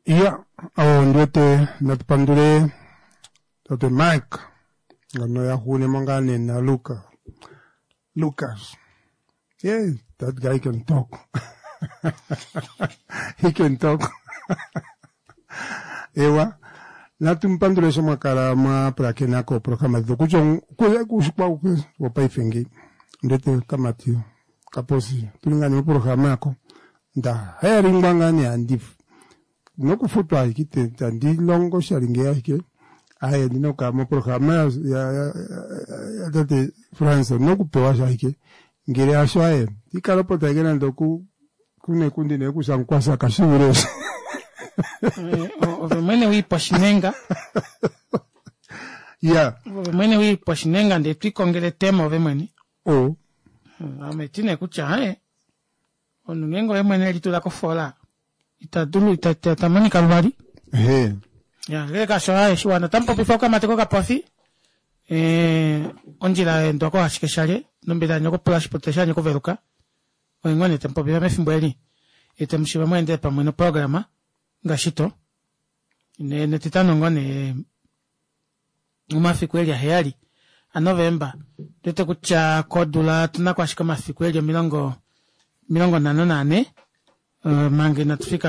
Iya, ndete natpandure tote Mike. Ngano ya hune mangane na Lucas. Yeah, that guy can talk. He can talk. Ewa, natumpandure soma karama prakenako programado. Kuchong kushpa wapai fengi. Ndete kamatio. Kaposi. Tulingani programako. Da hiring mangane andif. No kufutwa hiki tandi longo sharingea hiki. Aya dino kama programa ya tate France no kupewa hiki. Ngire ashwae. Tikalo potagena ndoku kune kundi ne kusankwasa kashuro. Ovemene wi poshinenga. Yeah. Ovemene wi poshinenga nde twikongele tema ovemene. Oh. Ametine kucha onungengo emene litula kofola. Itadulu itatamani kalwari. Ya, leka shoa shwana tampo bifoka mateko kapofi. Onjila ndoko ashikeshale, nombida nyoko plus potesha nyoko veruka. Oingone tempo biba mefimboeli. Itemshiba mwende pa mweno programa ngashito. Ne titano ngone umafikweli ya heali. A November. Dete kucha kodula tunakwashika mafikweli ya milongo nanonane. Mange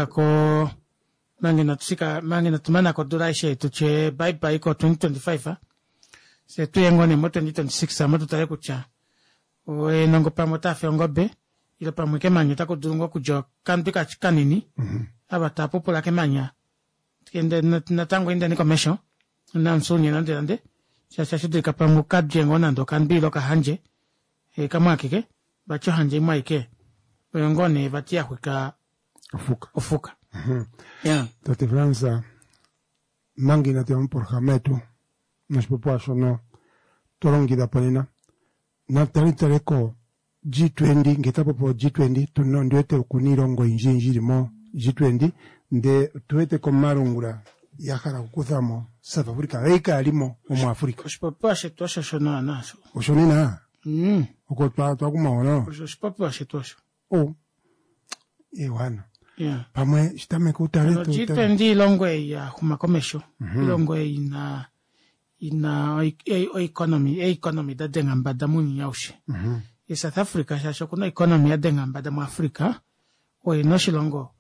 natumana ko dura ishe tuche bye ko 2025 se tu yengo ne mo 2026 ama tutale kucha we nongo pa mota fe ngobe ile pa mweke manya ta ko dungo kujo kanbika chikanini abata popola ke manya kende na tango inda ni commission na msoni na ndende sasa shudi ka pa mukadje ngona ndo kanbilo ka hanje kama akike bacho hanje maike ngone batia kwika Ofuka. Yeah. Tate Franza, mangi na te un porjametu, nos popoaso no, torongi da panina, na tareko G20, ngeta popo G20, tu no ndwete ukunirongo injinjiri mo G20, nde tuwete komarungura, yakara kukuthamo, South Africa, eika alimo, omo Afrika. Oshipopoashe tuasho shono anaso. Oshonina? Okotwa tuakuma ono. Oshipopoashe tuasho. Oh. Ewana. Yeah. Pamwe shitame kutare tu. G20 longwe ya kumakomesho. Longwe ina economy da dengamba da muni yaushe. South Africa shasho kuna economy ya dengamba da mu Africa. Oye no shilongo.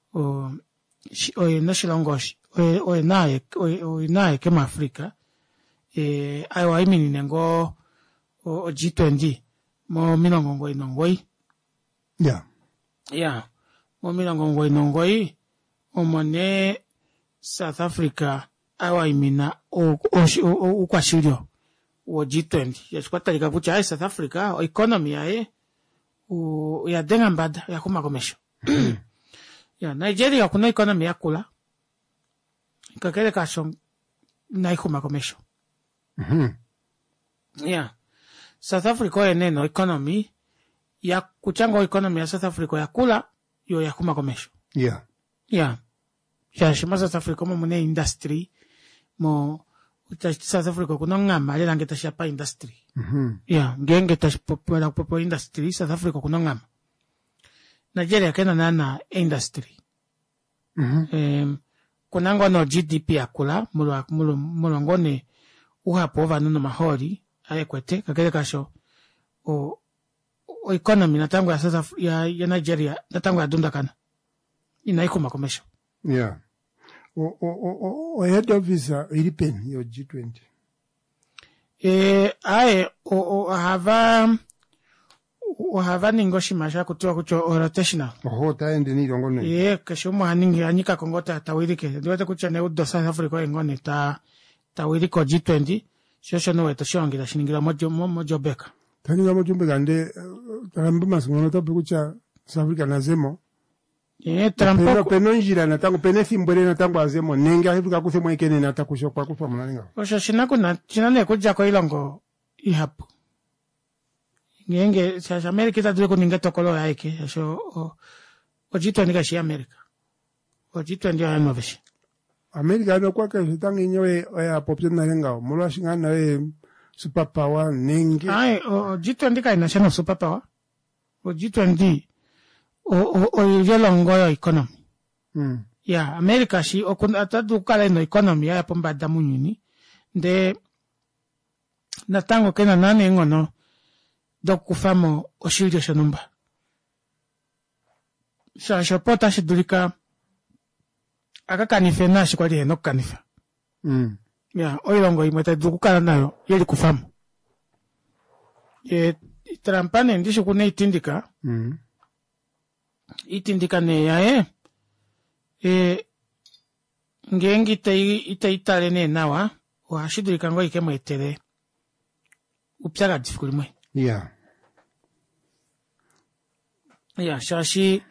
Oye nae kema Africa. Ayo imini nengo G20 mo minongo inongoi. Yeah. Yeah. Momilango ngoi omone South Africa awa imina ukwashilio wo G20 yachkwata lika kucha South Africa economy ya dengambada ya kumakomesho. Ya Nigeria kuna economy ya kula kakele kasho na kumakomesho. Ya South Africa eneno economy ya kuchanga economy ya South Africa ya kula yo ya kumakomesho. Yeah. Yeah. Ya shima South Africa mo mune industry mo South Africa kuna ngama le langeta shapa industry. Yeah, ngenge tashipopela popo industry South Africa kuna ngama. Nigeria kena nana industry. Kuna ngono GDP akula mulo ngone uhapo vanuno mahori ayekwete kakele kasho o economy natango ya South Africa ya Nigeria natango ya dunda kana inaikuma komesho. Yeah. Head office ilipen yo G20. Hava ningoshi masha kutoa kucho rotational. Taende ni ngone. Kashumu haningi anyika kongota tawirike. Ndiwete kucha ne uddo South Africa ngone tawiriko G20. Shosho no weto shongira shiningira mojo beka. Tani ngamo jumbe gande tarambuma singono to kucha South Africa nazemo. Trampoko peno njira natango penesi mbere natango azemo nenga Africa kusemwe kene natakusho kwa kufa mnaninga. Osho shinako na chinane kuja ko ilongo ihapo. Ngenge sha America ta duko ninga tokolo yake so G20 ga shi America. G20 ya noveshi. America no kwa ka tangi nyowe ya population na lenga mulo shinga na superpower ningi. G20 ka national superpower. G20 o yelongo economy. ya America shi atadu kala no economy ya pomba damunyuni de natango kena nane ngono dokufamo oshilio shonumba shapota shidulika akakanife nashi kwa lihe nokanifa ya oilongo imweta dukukala nayo yeli kufamu trampane ndisho kune itindika itindika ne ya ngengi itale ne nawa wa shidulika ngo ikemo etere upyaga difficult mwe ya shashi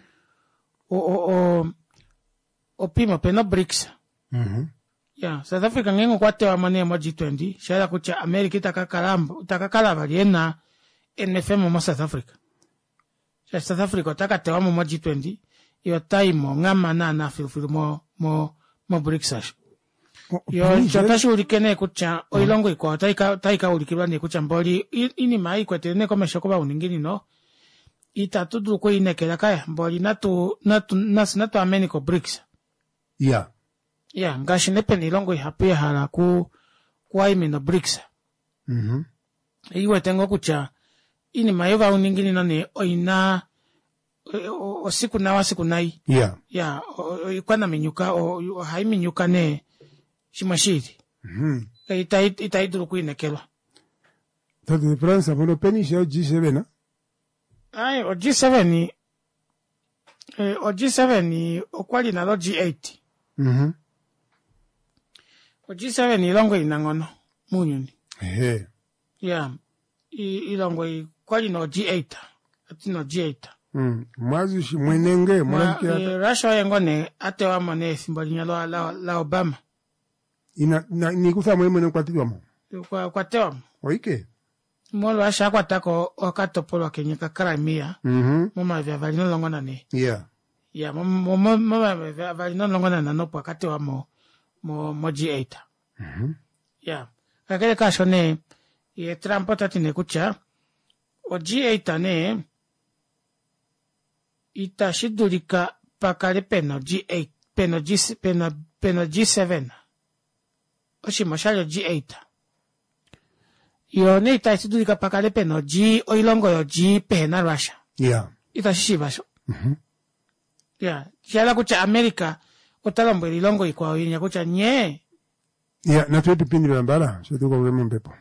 o pima peno BRICS ya South Africa ngengo kwatewa mane mo G20 shara kucha America itakakala baliena NFM mo South Africa South Africa takatewa mo G20 yo taimo ngama na filu mo BRICS yo chotashi ulikene kucha oilongo iko taika ulikibwa ne kucha mboli ini mai kwetene komesha kuba uningini no itatudu ko inekela kaya mboli natu ameniko BRICS ngashi nepen ilongo ihape hala kwa imi no BRICS iwe tengo kucha ini mayova uningini nane oina o siku nai ikwana minyuka o haiminyuka ne shimashiri itaiduru kuinekelwa tatu France mono peni o G7 na ai o G7 ni okwali na lo G8 o G7 ni ilongo inangono munyuni ilongo ikwali na G8 ati no G8 mwazi shi mwenenge mwanamkia Russia yengone atewa mone simboli nyalo la Obama ni kufa mwene kwa tiwa mo kwa tewa oike molo asha kwa tako okatopolo kenyeka Crimea mama vya valino longona ne mama vya valino longona na nopo akatewa mo G8 kakele kasho ne ye Trump tatine kucha o G8 ne itashidulika pakale peno G8 peno G7 oshimashalo G8 yo ne itashidulika pakale peno oilongo yo G pena Russia itashishibasho shala kucha America otalombo ilongo ikwa oyinya kucha nye natuwe pipindi mbala shetuko wemo mpepo.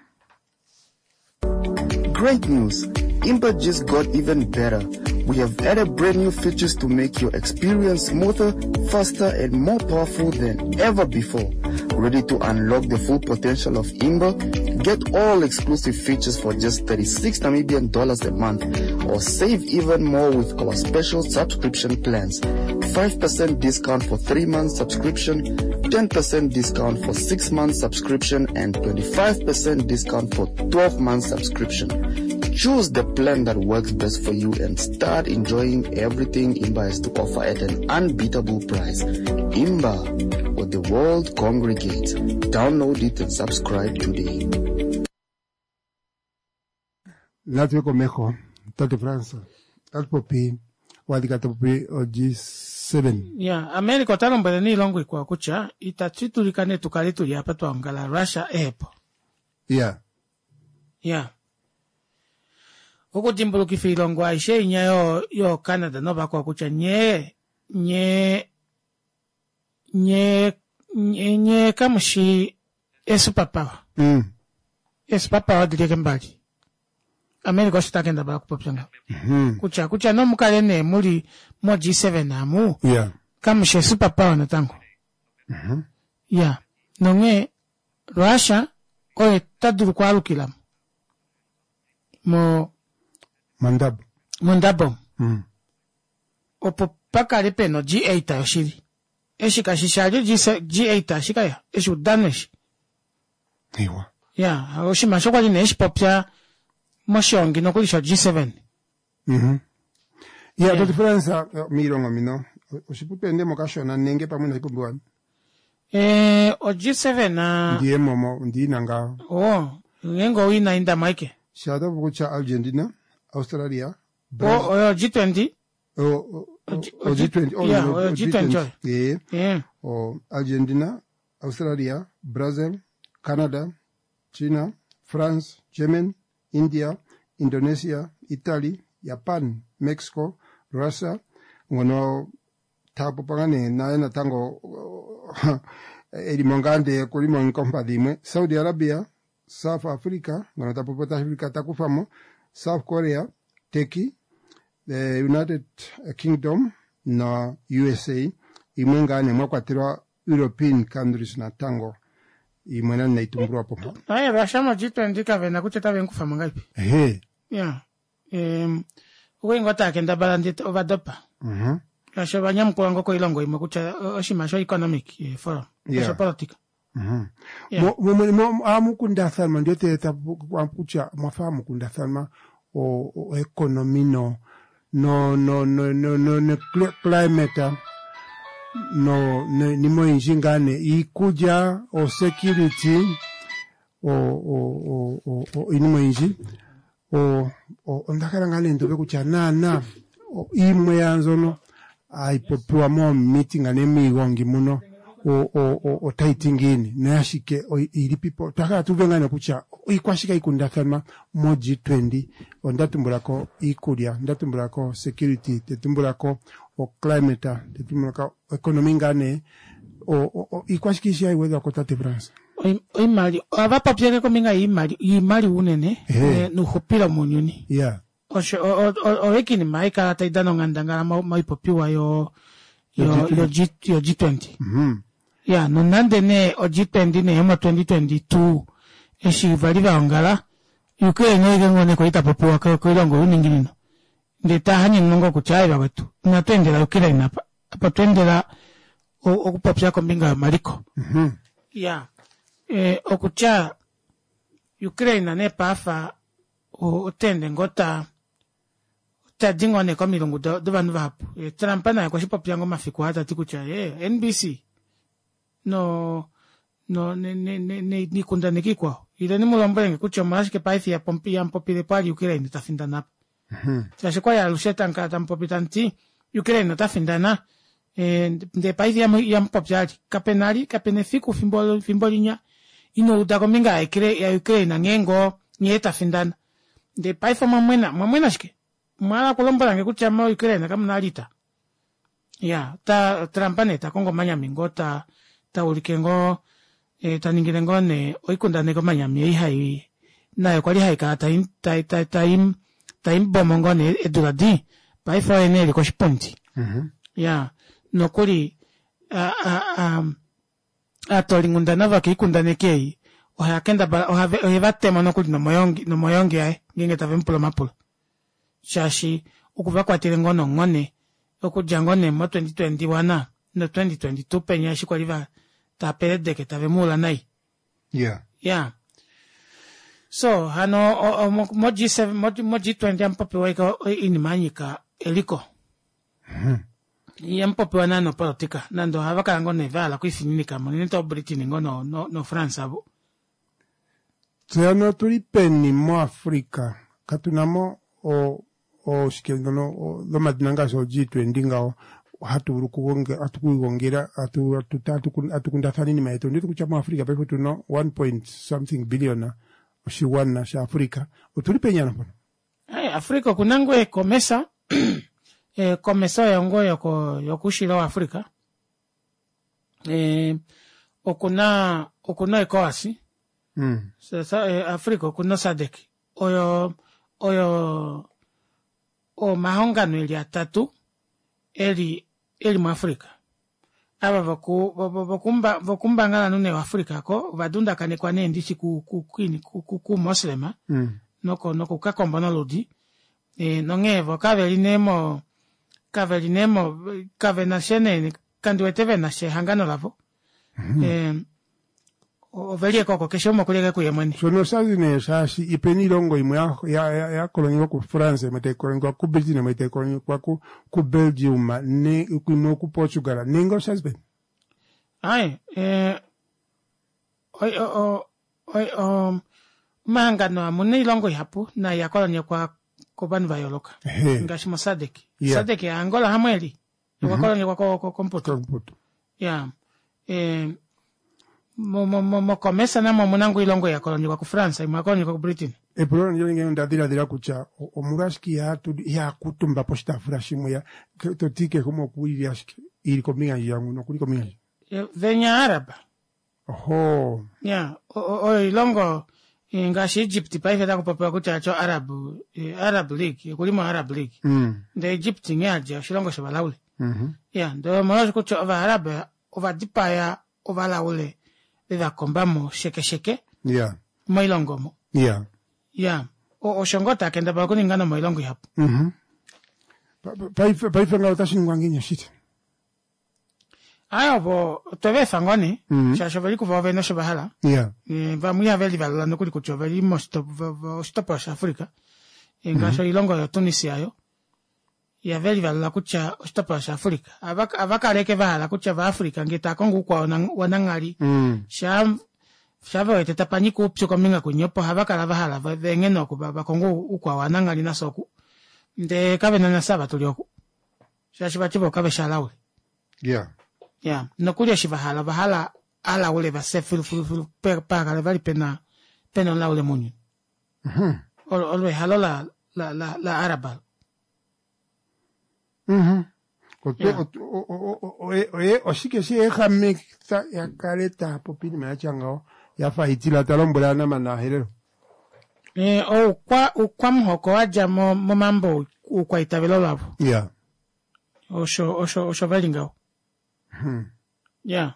Great news! Imba just got even better. We have added brand new features to make your experience smoother, faster, and more powerful than ever before. Ready to unlock the full potential of Imba? Get all exclusive features for just $36 Namibian a month, or save even more with our special subscription plans. 5% discount for 3 months subscription, 10% discount for 6 months subscription, and 25% discount for 12 months subscription. Choose the plan that works best for you and start enjoying everything Imba has to offer at an unbeatable price. Imba, where the world congregates. Download it and subscribe today. Natwe komejo, tate France, alpopi, wadikatopi o G7. America talombe ni longo ikwa kucha, itatitulikane tukalitu ya pato angala Russia epo. Huko timbulu kifilongo aishe inya yo Canada no bako kucha nye kamushi esupapa. Esupapa wadileke mbali. America sitakenda bala kupopyanga. Kucha no mukale ne muri mo G7 namu. Kamushi esupapa na tango. Nonge Russia oe taduru kwa alukilamu. Mandabo. Opo pakale peno G8 yoshiri. Eshika shishari G8 ashikaya. Eshu danesh. Oshima shokwa line eshi popya moshongi no kulisho G7. The difference mirongo mino. Oshipupende mokashona nenge pamuna ipubuan. O G7 na ndiye momo ndinanga. Ngengo wina inda maike. Shada bukucha Argentina, Australia, G20. G20. G20. Yeah. Argentina, Australia, Brazil, Canada, China, France, Germany, India, Indonesia, Italy, Japan, Mexico, Russia, ngono tapo pangane na tango elimongande kulimo nkompa dimwe, Saudi Arabia, South Africa, ngono tapo pota Africa takufamo, South Korea, Turkey, the United Kingdom na USA, imengane mwakwatira European countries na tango imwana na itumburu hapo. Russia mo G20 kavena kucheta venkufa mangapi? Yeah. Wengo takenda balandi overdopa. Russia banyamkulango ko ilongo imakucha oshimasho economic forum. Yeah. Politika. Amukunda thalma ndio teta kucha mafamu kunda thalma o economy no climate no nimo injingane ikuja o security o inimo inji o ndakara ngale ndobe kucha na imwe yanzono aipopiwa mo meeting anemi gongi muno o taitingini nashike ili people taka tuvengana kucha ikwashika ikunda kama mo G20 ondatumbulako ikulia ndatumbulako security tetumbulako o climate tetumbulako economy ngane o ikwashikisha iweza kotate France imali abapa pyeke kominga imali unene nuhopira munyuni yeah o ekini maika taidano ngandangala maipopiwa yo G20 yeah no nande ne o G20 ne hema 2022 eshi valiva ongala Ukraine ngone ko itapopiwa ko ilongo uningino ndeta hani nongo kuchaiba wetu na twendela Ukraine apa twendela okupapya kombinga maliko yeah okucha Ukraine ne pafa otende ngota tadingone kwa milungu do vanu vapo trampana ya kwa shipapya ngoma fiku hata tikucha NBC ni kundaniki kwa ile ni mulombe kucha mashike paifi ya pompi ya mpopile pali Ukraine tafindana sasa kwa ya lusheta nkata mpopitanti Ukraine tafindana de paifi ya mpopyali kapenefiku fimbolinya ino udakominga ya Ukraine ngengo nyeta findana de paifa mamwena shike mala kulomba ngekucha mo Ukraine kama nalita ya ta trampaneta kongo manyami ngota ta ulikengo ta ningirengo ne oikunda ne manyami ihai nayo kwali haika ta imbomongo ne eduradi paifa ene liko shiponti ya nokuri atolingunda nava kikunda nekei ohakenda ohevatema nokuri no moyongi ai ngengeta vempulo mapulo shashi ukuva kwatire ngono ngone okujangone mo 2021 no 2022 penya shikwaliva tapede ke tavemula nai yeah so hano mo G7 mo G20 ampope waika inimanyika eliko yampope wanano politika nando havaka ngone vala kuifinika mo nito Britain ngono no France abo tsano tulipeni mo Afrika katunamo o shikendono lo madinanga so G20 ngao hatu kuongera atukunda thanini maeto ndito kucha mu Afrika pepo tuno 1 point something billion oshiwana sha Afrika utulipenya napo Afrika kunangwe komesa komesa yongo yokushira Afrika okuna ECOWAS sasa Afrika kuna SADC oyo mahongano ili atatu eli mu Afrika aba vokumba ngala nune wa Afrika ko vadunda kane kwa nendi ku muslima noko kakombono lodi nongevo kavelinemo kavenashene kandueteve na shehangano lavo ovelie koko kesho mokuleka kuyemweni sono sazine shashi ipenilongo imwe ya kolonyo ku France mete kolonyo ku Belgium mete kolonyo ku Belgium ne ku ku Portugal ningo shazben mangano amune ilongo yapo na ya kolonyo kobani vayoloka. Ehe. Ngashi mo Sadek. Yeah. Sadek ya Angola hamweli. Wakoloni wako komputo. Komputo. Yeah. Mo komesa na munangu ilongo ya koloni wako France, imakoloni wako Britain. Epulona nyo nge ndadira kucha omuraski ya kutumba posta furashimu ya totike como kuiri aski iri kominga yangu no kuri kominga. Venya Arab. Oho. Yeah. Ilongo ngashi Egypt pa ifeta kupapa kucha cho Arab League, kulimo Arab League. The Egypt nyaje shilongo shabalaule. Yeah, ndo mwazo kucha ova Arab ova dipaya ova laule. Beba kombamo sheke. Yeah. Mo ilongo mo. Yeah. Yeah. Oshongota kenda ba kuningana mo ilongo hapo. Pa ifenga utashi ngwanginya shit. Ayo bo tove fangoni shashoveli kuva no shabahala. Yeah. Va muy aveli valula no kuli kuchoveli mosto stop Afrika. Ingasho ilongo ya Tunisia yo. Ya veli valula kucha stop Afrika. Avaka leke vahala kucha va Afrika ngeta kongu kwa wanangali. Shava eteta paniku upcho kominga kunyopo havaka la vahala vengeno kubaba kongu ukwa wanangali na soku. Nde kabe na saba tulioku. Shashibachibo kabe shalawe. Yeah. Yeah, no kulia shivahala ala ule va se fil para le vali pena la ule munyu. Alwe halola la araba. Oshike si mekta ya kaleta popini machanga ya fahitila talombola na manahero. Kwa mhoko aja mo mambo kwa itabelo lavo. Yeah. Osho velingao. Yeah.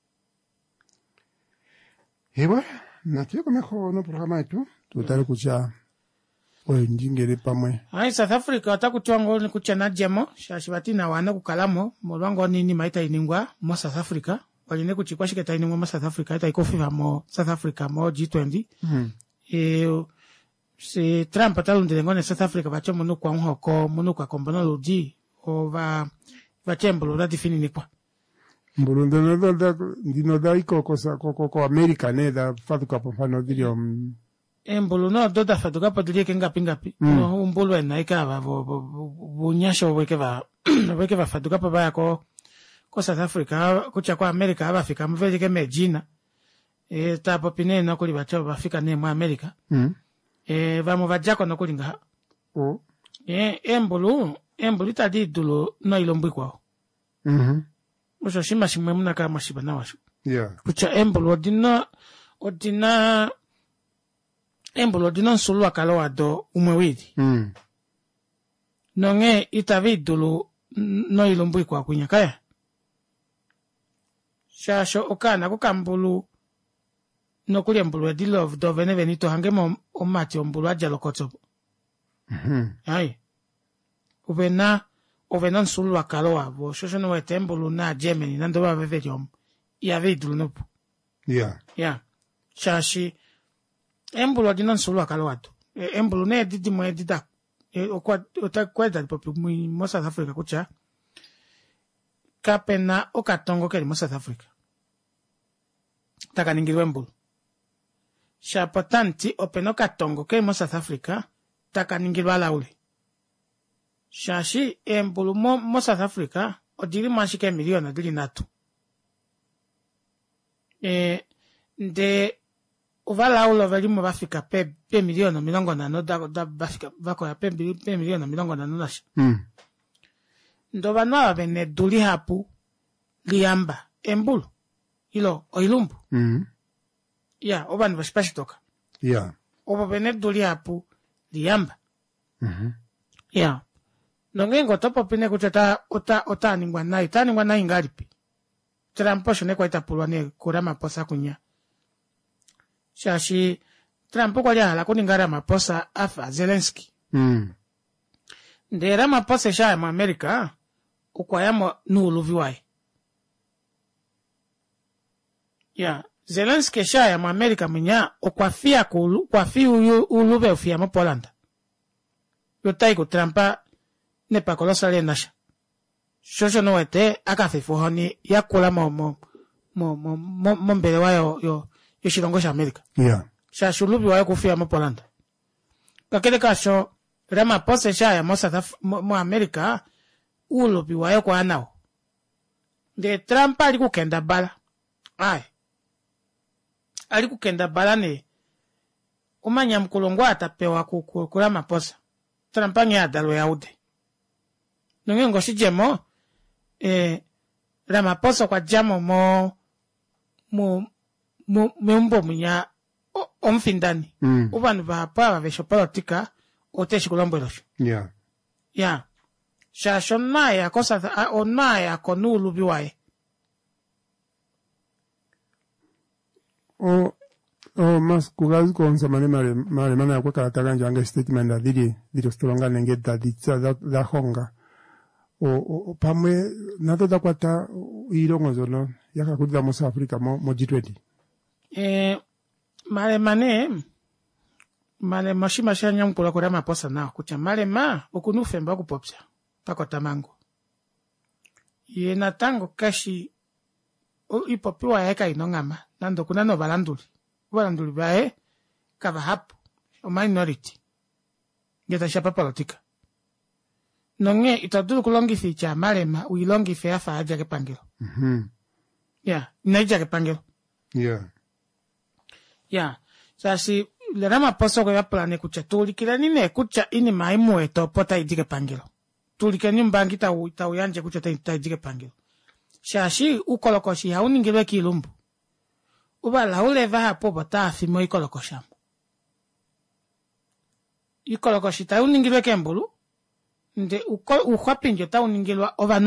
Ewa, natio komejo no programa etu, tutare kucha njingere pamwe. Ai South Africa atakuchwango ni kucha na jemo, shashibati na wana kukalamo, molwango nini maita iningwa mo South Africa, waline kuchikwa shiketa iningwa mo South Africa, ita ikofiva mo South Africa mo G20. Si Trump atalundilengo ne South Africa bacho munu kwa nhoko, munu kwa kombono luji, o va chembolo la difini nikwa. Mbulundo no da iko ko America ne da fatuka po fano dilio. Mbulu no do fatuka po dilio ngapi. No mbulu ena ikava bunyasho wekeva fatuka po baya ko South Africa kucha kwa America abafika mveli ke mejina. Tapo pine no kuli bacho bafika ne mu America. Vamo vajako no kulinga. Mbulu tadi dulo no ilombwi kwao. Osho shima shimwe muna kama shiba na washu. Yeah. Kucha embolo odina nsulu akalo wado umewidi. Nonge itavidulu no ilumbui kwa kunyakaya. Shasho okana kukambulu no kuli embolo edilo of do venito hangemo omati ombulu aja lokotobo. Hai. Ovena nsulu akalo wabo, shosho no wetembulu na Germany, nando wa vevejom, ya vidulu nupu. Yeah. Yeah. Shashi, embulu adina nsulu akalo wado. Embulu ne edidi mo edida. Otakweda popi mo South Africa kucha. Kapena okatongo keri mo South Africa. Taka ningirwe embulu. Shapotanti opena okatongo keri mo South Africa, taka ningirwa laule. Shashi embulu mo South Africa odiri mashike miliona dili natu. Nde uvala ulo velimo bafika pe miliona milongo na no da bafika bako ya pe miliona milongo na no nashi. Ndo banwa bene duli hapu liamba embulu ilo oilumbu. Yeah, oban vaspashi toka. Yeah. Oba bene duli hapu liamba. Yeah. Nongengo topo pine kuchata ota ningwa nai ngaripi. Trampo shone kwa itapulwa ne kurama posa kunya. Shashi Trampo kwa jala kuningara maposa afa Zelensky. Ndera maposa sha ya Amerika ukwayamo nuuluviwai. Yeah, Zelensky sha ya Amerika minya ukwafia uluve ufia mo Poland. Yotaiko Trampa ne pa kolosa le nasha. Shosho no ete akafifu honi ya kula mo mbele wa yo shilongo sha Amerika. Yeah. Sha shulubi wa kufia mo Poland. Kakele kasho Ramaphosa shaya mo America ulobi wayo kwa nao de Trump ali kukenda bala ali kukenda bala ne umanya mkulongo atapewa ku Ramaphosa Trump ange adalo yaude nongengo shijemo Ramaphosa kwa jamo mumbo munya omfindani ubanu bapa besho politika oteshi kulombo yeah shashona ya kosa onaya konulu biwaye mas kugazi konsa mane mana yakwe karataka njanga statement da didi stolonga nenge da honga o pamwe nato da kwata irongo zono yakakudida mo South Africa mo G20 male mashima shanya mpula kwa Ramaphosa na kucha male okunufemba kupopsa pakota mango yena tango kashi ipopiwa yaka inongama nando kuna no balanduli bae kava hapo o minority ngeta shapa politika nonge itadulu kulongi ficha malema uilongi fe afa aja ke pangelo inaija ke pangelo sasi le Ramaphosa kwa plane kucha tulikila nine kucha ini maimu eto pota idike pangelo tulike nimbangi ta uyanje kucha ta idike pangelo shashi ukolokoshi hauningilwe kilumbu uba lauleva hapo bota afimo ikolokoshamu ikolokoshi ta uningilwe kembulu nde ukwapinjo ta uningilwa ovanu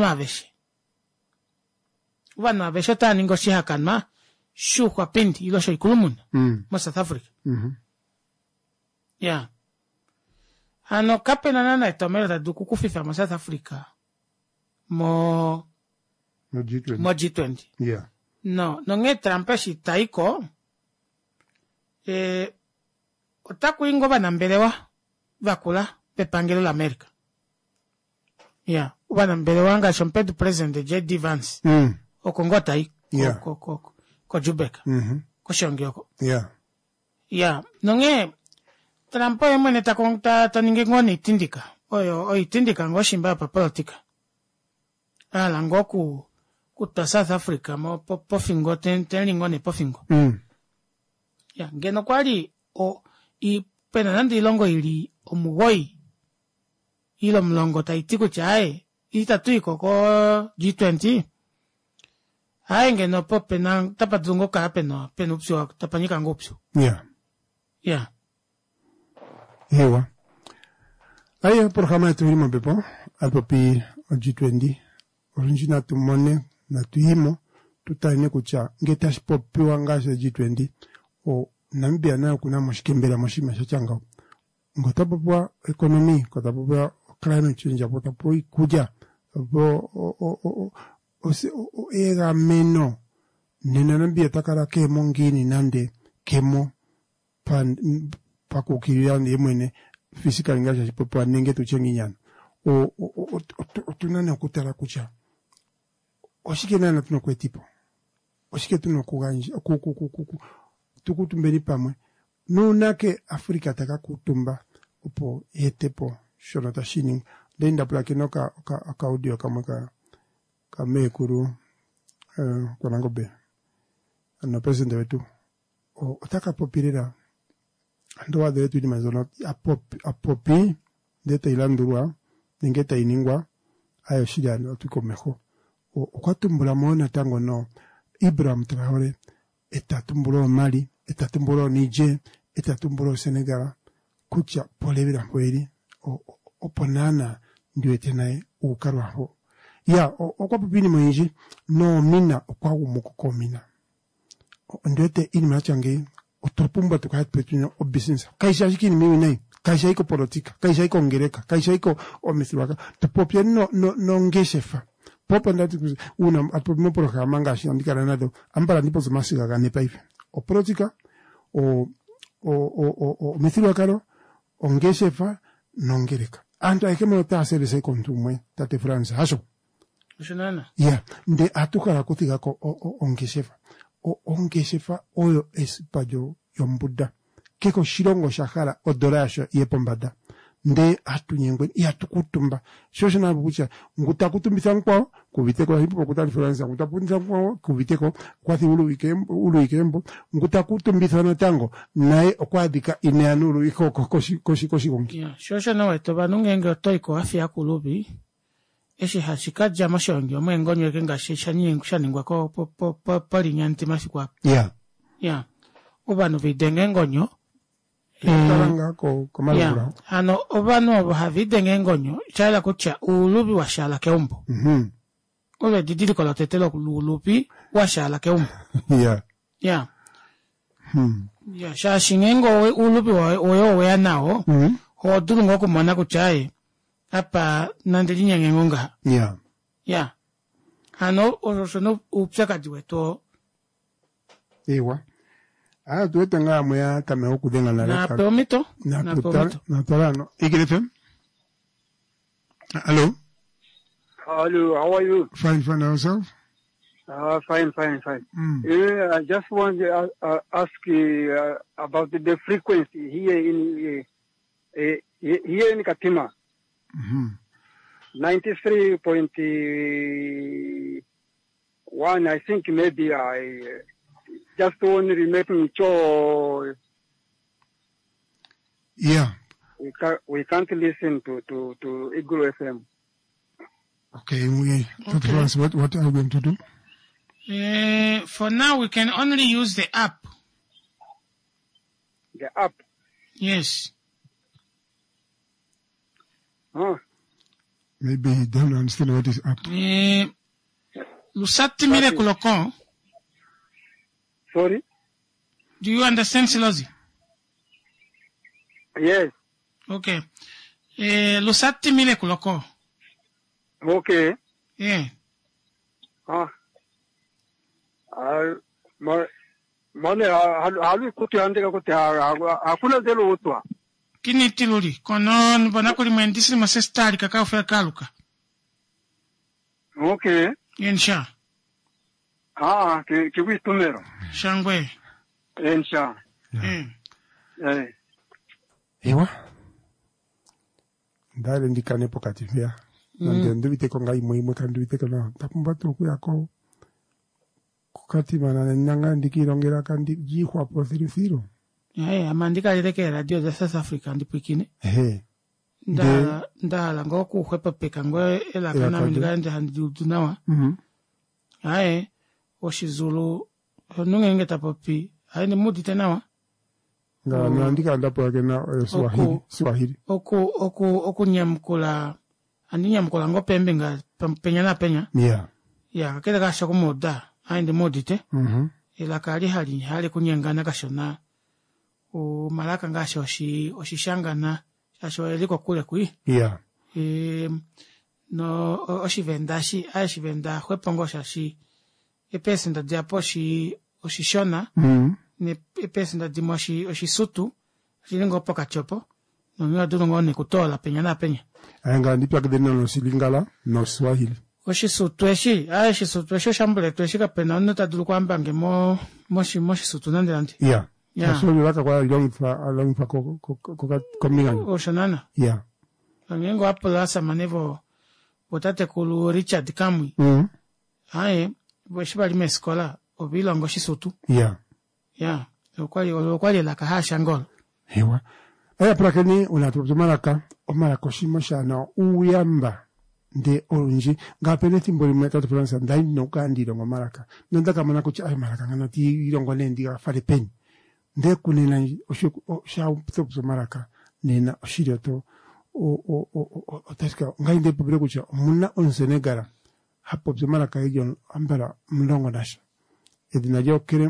aveshe ta ningoshi hakanma shu kwapindi ilo sho ikulumuna mo South Africa ano kapena nana itomero da duku kufifa mo South Africa mo G20 no nge Trump shi taiko otaku ingo banambelewa bakula pepangelo la America banambelewa nga chompedu president J.D. Vance okongo taiko ko Jubeka ko shongyoko nonge Trump yemwene ta ningengoni itindika oyo itindika ngoshimba pa politika ala ngoku kuta South Africa mo pofingo tenlingone pofingo ngeno kwali pena nandi ilongo ili omugoi ilo mlongo taitiku chae itatuiko ko G20 ngeno popena tapatungo ka penupsio tapanyika ngopsio Ewa. Aya programa tuimo bepo alpopi G20 original tumone na tuimo tutaine kucha ngetash popi wangasha G20 o Namibia na kuna moshikembera moshima shachanga ngotapopwa economy kotapopwa climate change potapoi kuja bo ega meno nena Namibia takara kemo ngini nande kemo pakukirira yemwene physical ngasha popwa nenge tuchenginyana tunane okutara kucha oshike nana tunokwetipo oshike tunokuganja tukutumbeni pamwe nunake Afrika takakutumba upo yetepo shonata shining denda plakino ka audio kama mekuru kwa nangobe na president wetu otaka popirira ando wa detu ni mazono apopi deta ilandurwa ningeta iningwa ayo shida tuko meho okwatumbula mona tango no Ibrahim Traoré etatumbula Mali etatumbula Niger etatumbula Senegal kucha polebira kweli oponana ndiwe tenaye ukarwaho okwapupini mwinji no mina okwagumukukomina ndwete ini machange otopumba tukahapetuna obusiness kaisha shikini mimi nai kaisha iko politika kaisha iko ngereka kaisha iko omisiwaka tupopya no ngeshefa popa ndati una atopimo programa ngashi andikana nado ambala ndipo zomasiga gane paife o politika o misiwaka ongeshefa no ngereka anta ekemo tasere se kontumwe tate France hasho Shonana nde atukala kutiga ko ongeshefa ongeshefa oyo esipajo yombuda keko shirongo shakala odorasho yepombada nde atunyengwe yatukutumba shosho na bucha ngutakutumbisa nkwa kubiteko hipo kutalifuranza ngutapunza nkwa kubiteko kwathi ulu ikembo ngutakutumbisa no tango naye okwadika ineanulu iko koshi kongi yeah shosho na weto banungenge otoiko afya kulubi eshi hashikaja mashongi omwengonyo kenga shishanyingu shaningwa ko poli nyanti masikwa yeah ubanu videnge ngonyo taranga ko komalura ano obanu havide ngonyo chala kucha ulubi washala keumbo ule didili kola tetelo ulubi washala keumbo yeah shashingengo ulubi oyo we nao ho dulungo kumona kuchaye apa nandelinya ngengonga yeah ano osono upsaka diweto ewa tuwete nga moya kame okudenga na permito na torano igrefe hello how are you? Fine yourself? Fine. I just want to ask about the frequency here in Katima. 93.1, I think maybe I just want to remain sure. Yeah. We can't listen to Eagle FM. Okay, what are we going to do? For now, we can only use the app. The app? Yes. Huh. Maybe he don't understand what is app. Lusati mire kuloko. Sorry? Do you understand Silozi? Yes. Okay. Lusati mire kuloko. Okay. Yeah. Mane halu kuti andeka kuti hakuna zelo utwa. Kini tiluri kono banakuli mwendisi masestari kakao fe kaluka. Okay. Insha. Kiwistumero. Shangwe. Insha. Ewa. Ndale ndikane pokati ya. Ndio biteko ngai muhimu kandi biteko na tapumbatu kuyako. Kukati mana nanga ndikirongera kandi jihwa po 00. Amandika leleke radio za South Africa ndipikine. Ndala ngoku kwepa peka ngwe ela kana mindika ndi handunawa. Oshizulu nungenge tapopi. Ndi mudi tenawa. Ndika ndapo yake na Swahili. Oku nyamkula nyamkula ngopembe nga penya. Yeah, kile kasha kumoda. Ndi mudi te. Ela kali hali kunyengana kashona. Malaka ngasho oshishangana asho eliko kule kui no oshivenda hwepongo shashi epesi nda diapo oshishona ne epesi nda dimoshi oshisutu shilingo poka chopo no nyo dulungo ne kutola penya anga ndipya kidena no silingala no Swahili oshisutu shisutwe shambule tweshika pena nota dulu kwambange moshi sutu nandi Yeah. So you like along for coming on. Oshanana. Yeah. Angengo apula sa manevo potate kulu Richard Kamwi. Weshibali meskola obilongo shisutu. Yeah. Yeah. Okwali la kahasha ngolo. Hewa. Aya prakeni unatumalaka omalako shimoshana uyamba de orunji ngapene timboli metatu Fransa ndai no kandiro ngomalaka. Ndaka manako cha malaka ngana ti irongo nendi ga fare pen. Nde kunena sha upso maraka nena oshirio to otaska ngai nde pubire kucha muna onsenegara hapo bzo maraka ejon ambara mlongo nasha edina jo kerem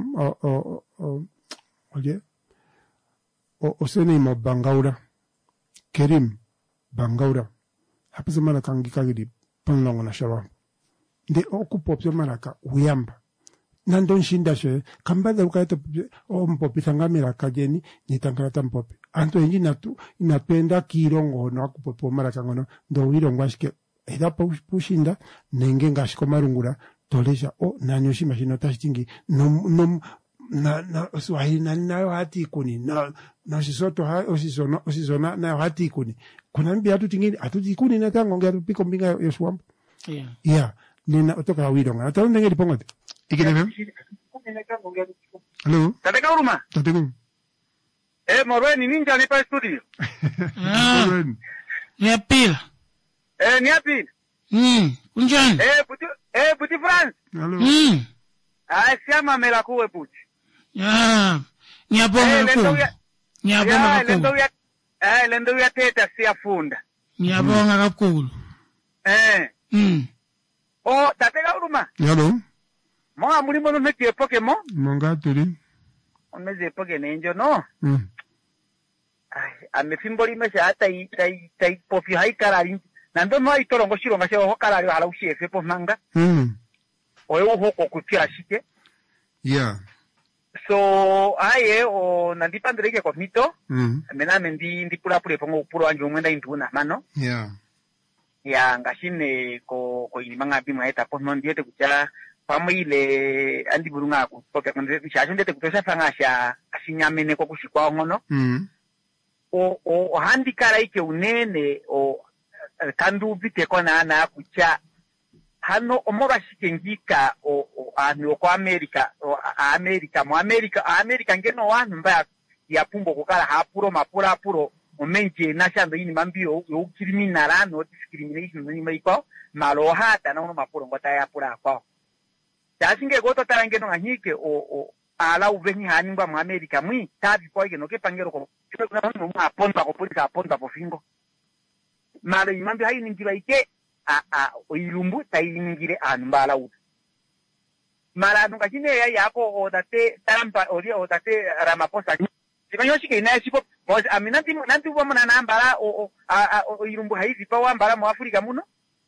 osene mo bangaura kerim bangaura hapo bzo maraka ngikagidi panlongo nasha wa nde okupo bzo maraka uyamba nandon shindashe kambada ukaita mpopi tangamira kajeni nitangata mpopi anto enji inapenda kirongo no akupopo mara kangono ndo wirongo ashike ida pushinda nenge ngashiko marungura tolesha nanyoshi mashino tashingi no na Swahili nayo hati ikuni na Shisoto osizona nayo hati ikuni kuna mbi hatuti ikuni na tango ngea piko mbinga yosuambo yeah nina otoka widonga nataru ndenge lipongote ikine mem hello Tateka uruma tateka Morweni ninja nipa studio Niapila niapila kunjani Puti France hello siama mela kuwe puti Nyabonga ku Nyabonga lendo ya teta siyafunda Nyabonga kakulu Tateka uruma hello Monga mulimo no metie Pokemon monga tuli onmeze Pokemon enjo no amefimboli mesha hata tai pofi haikarari nando no aitorongo shironga se hokarari hala ushefe po manga oyo hoko kutia shike yeah so aye o nandipandreke kwa mito mena ndi pula pongo puro anjo mwenda intuna mano yeah ya ngashine ko ilimanga bimwa eta po ndiete kucha pamile andi burunga ku toke kande shasho ndete kutosha fanga sha asinyamene ko kushikwa ngono o handikara ike unene o kandu bite kona na kucha hano omora shikengika o ano ko America America ngeno wanu mbaya ya pumbo kukala hapuro mapura puro omenje na shamba ini mambio yo criminal no discrimination ni maiko malo hata na uno mapuro ngota ya pura kwa tasinge goto tarangeno nganyike o ala uveni haningwa mu America mwi tabi kwa ige no ke pangero ko no aponta ko polisa aponta po fingo malo imambi hayi ningiba ike oilumbu tainingire anmbala u mala nunga kine ya yako odate tarampa odia odate Ramaphosa sikanyoshi ke na sipo boss aminanti nanti wa mwana nambala oilumbu hayi zipa wa mbala mu Afrika muno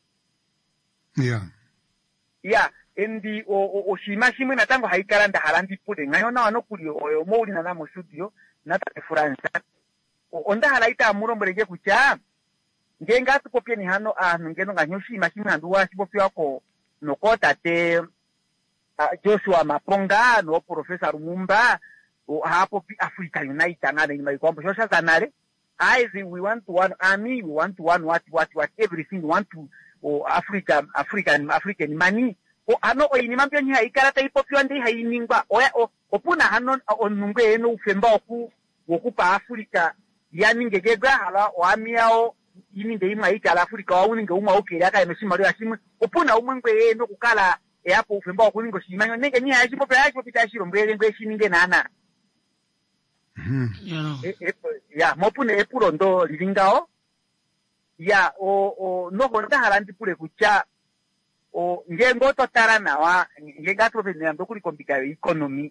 yeah endi o shima shimwe natango haikaranda harandi pude ngayo na wano kuli oyo mouli na namo studio na ta France onda halaita amuromberege kucha ngenga tukopye ni hano ngeno nganyoshi mashimwe andu wa sipopyo ako nokota te Joshua Maponga no Professor Lumumba hapo Africa Unite ngana ni maikombo shosha zanare we want to one army, we want to one what everything, we want to African money ano inimambyo nyi haikarata ipopyo ndi hainingwa opuna hano onungwe eno ufemba okupa Africa yaningegega hala wamiao ininde imwa ikala Africa wauninge umwa okere aka emeshimari ashimwe opuna umwengwe eno kukala hapo ufemba okuningo shimanyo nenge nyi haishipopyo haishipopita shiro mbwele shininge nana ya mopune epuro ndo livingao ya no honda harandi pure kucha ngengo totara nawa ngenga trofe ndo kuri kompika economy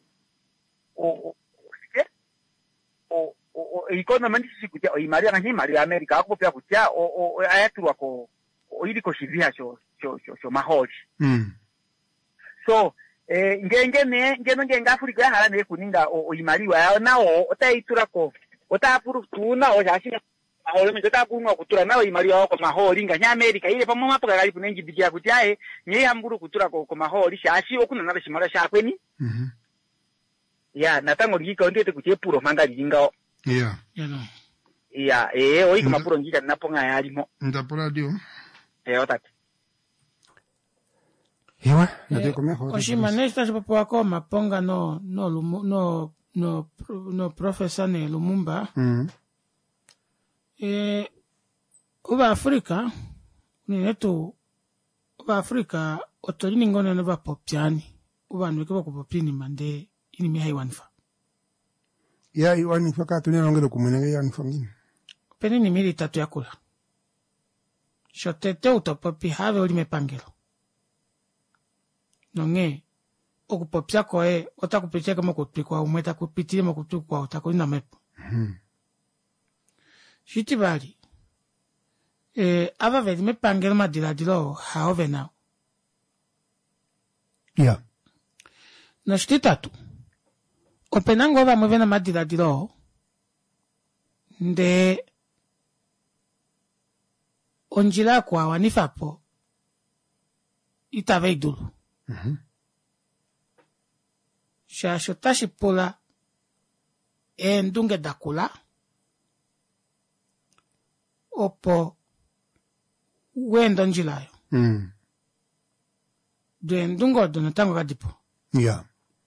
economy ndi sikutia imari anga imari America akopya kucha ayaturwa ko iliko shivia sho maholi so ngenga Africa ya harane kuninga imariwa yao nao otaitura ko otapuru tuna ojashina aholo mjota bunwa kutura nao imari wao kwa maholi nga America ile pamwe mapo kali kunengi bidia kutiae nye hamburu kutura ko maholi shashi okuna nale shimara shakweni ya natango lika ndete kuchepuro manga lingao oiki mapuro ngika naponga yalimo ndapura dio otati Ewa, nateko mejor. Oshima nesta sipopo wako Maponga no profesa ne Lumumba. Uba Afrika otolini ngone no ba popyani. Uba nweke ba popini mande ini mi haiwanfa. Ya iwanfa ka tunia ngelo kumunenge ya nfangini. Peni ni mili tatu yakula. Shotete utopopi have oli mepangelo. Nonge okupopya koe otakupitia kama kutwikwa umweta kupitia makutwikwa otakulina mepo shiti bali ava vedi mepangelo madiladilo haove nao na shiti tatu openango ova mwevena madiladilo nde onjila kwa wanifapo itave idulu Shasho tashipula ndunge dakula. Opo wendo njilayo. De ndungo dono tango kadipo. Yeah.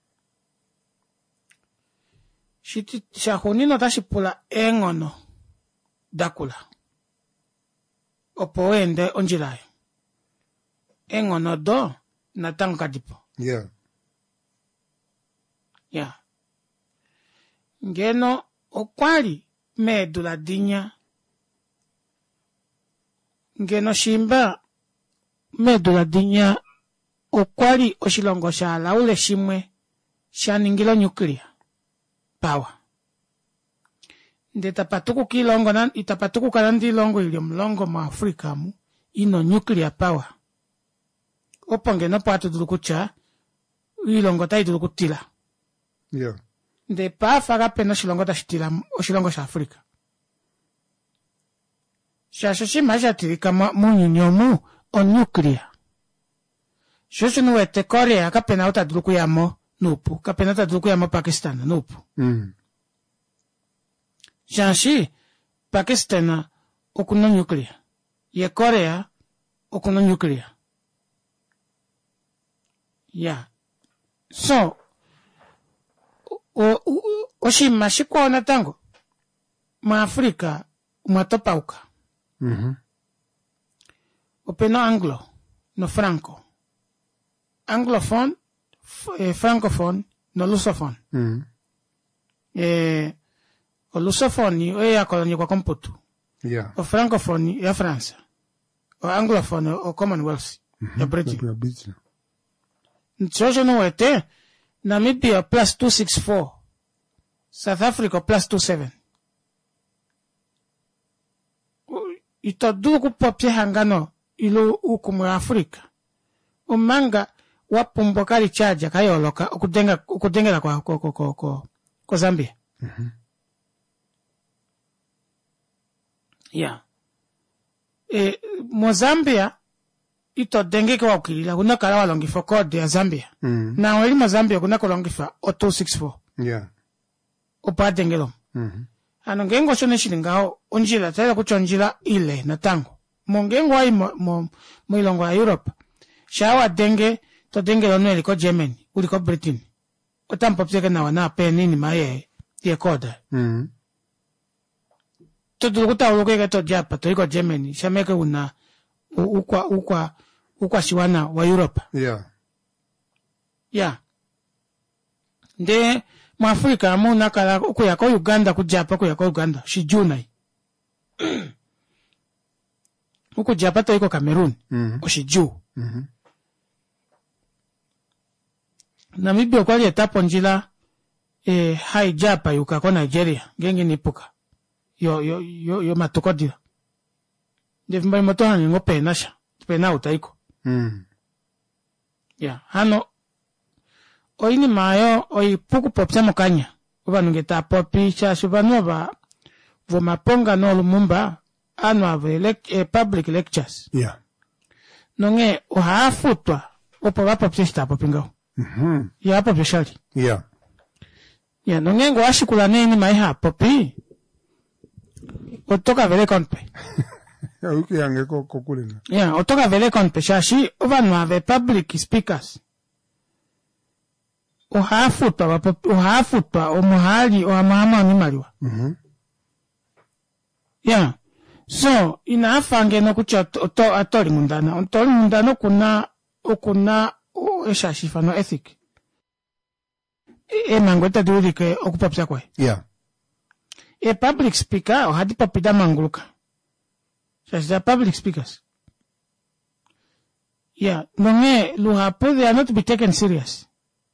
Shahunino tashipula engono dakula. Opo wende onjilayo. Engono do na tango kadipo. Yeah. Yeah. Ngeno okwali medula dinya. Ngeno shimba medula dinya okwali oshilongo sha laule shimwe sha ningilo nuclear power. Nde tapatuku kilongo na itapatuku kalandi longo ili mlongo ma Afrika mu ino nuclear power. Oponge no patu dulukucha ilongo ta idulukutila. Yeah. Nde pa faga peno shilongo ta shitila oshilongo sha Afrika. Shashoshi majatirika munyinyomu o nuclear. Shoshu nuwete Korea kapena uta duluku yamo nupu. Kapena uta duluku yamo Pakistan nupu. Shanshi Pakistan okuno nuclear. Ye Korea okuno nuclear. Yeah. So, oshima shikuona tango. Ma Afrika umatopauka. Openo Anglo, no Franco. Anglophone, francophone, no lusophone. O lusophone ya koloni kwa komputu. Yeah. O francophone ya Fransa. O anglophone o Commonwealth ya Britain. Nchojo no wete, Namibia plus 264. South Africa plus 27. Ito duku popye hangano ilu ukumu Afrika. Umanga wapumbokali chaja kayoloka ukudengela kwa Zambia. Yeah. Mozambia ito denge kwa ukilila kuna kalawa longifa code ya Zambia. Na wali Mozambia kuna kolongifa o 264. Yeah. Upa dengelo. Anongengo shone shilingao onjila tayari kuchonjila ile na tango. Mongengo ai mwilongo ya Europe. Shawa denge to denge lono iliko Germany, uliko Britain. Otampo pseke na wana penini maye ye koda. To dulukuta ulukeke to Japa, to iliko Germany. Shameke una ukwa shiwana wa Europe. Yeah. Yeah. Nde Mwafrika muna kala kuyako Uganda kujapa kuyako Uganda shijunai. Uku japa to iko Cameroon oshiju. Namibia kwali etapo njila hai japa yuka kwa Nigeria gengi nipuka yo matukodila. Ndefimba motoha ni ngope nasha pena utaiko. Yeah, hano oini mayo oi puku popsa mokanya. Uba nungeta popi cha subanova vomaponga no lumumba annual public lectures. Yeah. Nonge uhafutwa opo wa popsa shita popingao. Ya popsa shali. Yeah. Yeah, nonge ngo washikula nini maiha popi. Otoka vele konpe. Uki yange kokulina. Yeah, otoka vele konpe shashi uba nuave public speakers. Uhafutwa omuhali ohamahama nimaliwa. Yeah. So, inafange no kucha atori mundana. Atori mundana okuna eshashi no ethic. Mangweta diurike okupapsa kwe. Yeah. Public speaker ohadi papida manguluka. Shashi public speakers. Yeah. Nonge luhapo, they are not to be taken serious.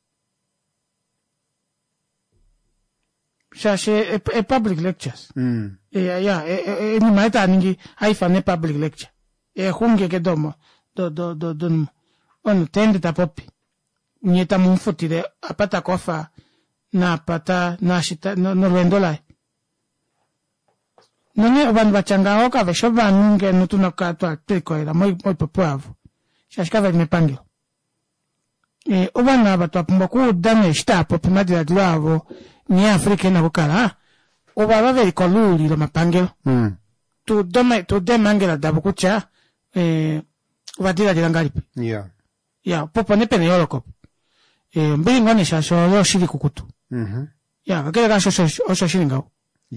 Shashe public lectures. Yeah. Ni maita ningi haifane public lecture. Hunge ke domo. On tende ta popi. Nyeta mumfutile apata kofa na apata na shita no rendolai. None oban bachanga oka veshoba nunge nutuna katwa teko era moi popoavu. Shashka vek me pangil. obana batwapumba kuudane shitapo pimadira dilavo ni Afrika na kukala oba bave ikoluli lo mapangelo tu demangela dabu kucha vadira dilangalipi popo nepene yoroko mbili ngone shasho yo shiri kukutu kakele kasho osho shiri ngao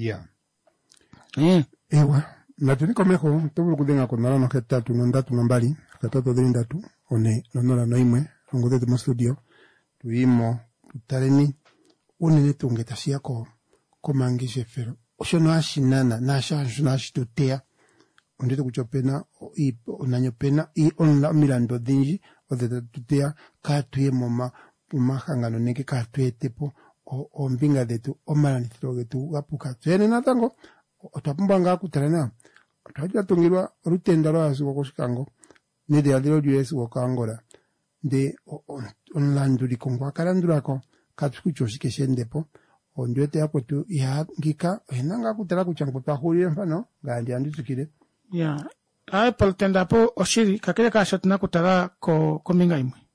ewa natuni komeho tobulu kudenga konala no hetatu no ndatu no mbali hetatu dhiri ndatu one nonola no imwe ngode mu studio tuimo tutareni unene tungetasia ko mangishe fero oshono ashinana na shitutea ondete kuchopena onanyopena onla milando dhinji odete tutea katuye moma umahangano neke katuye tepo ombinga detu omalanitiro getu gapuka twene natango otapumbanga kutarana otajja tungirwa rutenda lwa asigo koshikango nede adiro US wakangora de onlanduri kongwa karandurako katukuchoshike shendepo ondwete hapo tu ya ngika enanga kutara kuchango tahuri mfano ngandi anditsukire ai poltenda po oshiri kakele ka shotna kutara ko minga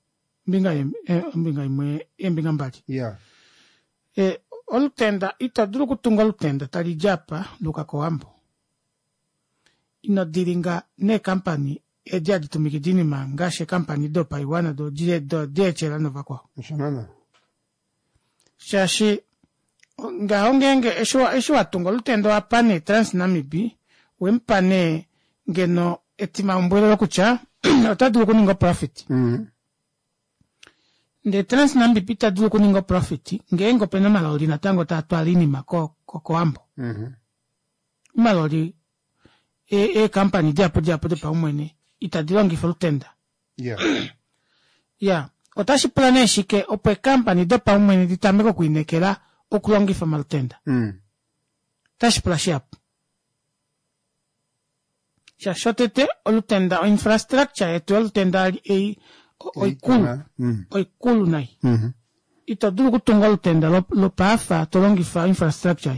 imwe embinga mbali olutenda itaduru kutunga olutenda tali japa luka koambo ino diringa ne company ejadi tumikidini mangashe company do paiwana do jire do dechela nova kwa mshanana shashi nga ongenge esho atunga olutendo apane transnamibi wempane ngeno etima mbwelo lokucha otaduru kuninga profit nde transnambi pita dulu kuningo profit ngengo pena malori natango tatwalini mako koambo malori company diapo de pa umwene itadilongi folutenda otashi plane shike ope company de pa umwene ditameko kuinekela okulongi fa malutenda tashi plashap shotete olutenda o infrastructure etu olutenda oikulu nai itadulu kutunga olutenda lo pafa tolongi fa infrastructure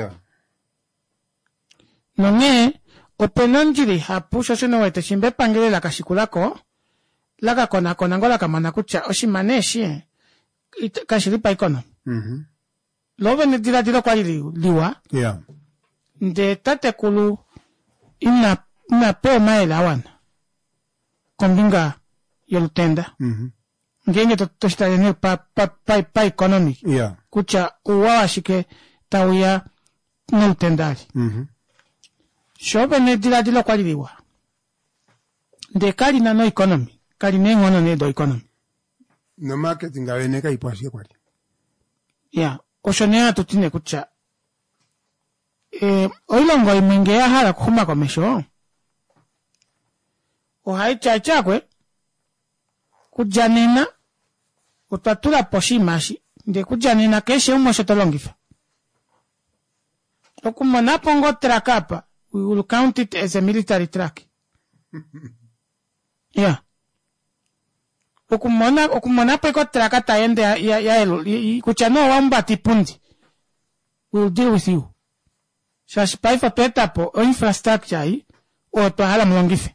nonge openonjiri hapu shoshono wete shimbe pangele la kashikulako laka kona ngola kamana kucha oshimaneshi kashiripa ikono lobe ne dilo kwa liwa nde tate kulu ina peo maela wana kombinga yolutenda ngenge toshitane pa economic kucha uwashike tawia nolutendali shobe ne dilo kwa liwa nde kali na no economy kali ne ngono ne do economy no marketing awene ka ipwashike kwali oshonea tutine kucha oilongo imenge ya hala kuhuma komesho ohaicha chakwe kujanina utatula poshimashi nde kujanina keshe umosho tolongifa okumona pongo trakapa we will count it as a military track okumona peko traka taende ya elo kuchano wamba tipundi we will deal with you shashipai fa petapo o infrastructure o tohala mlongife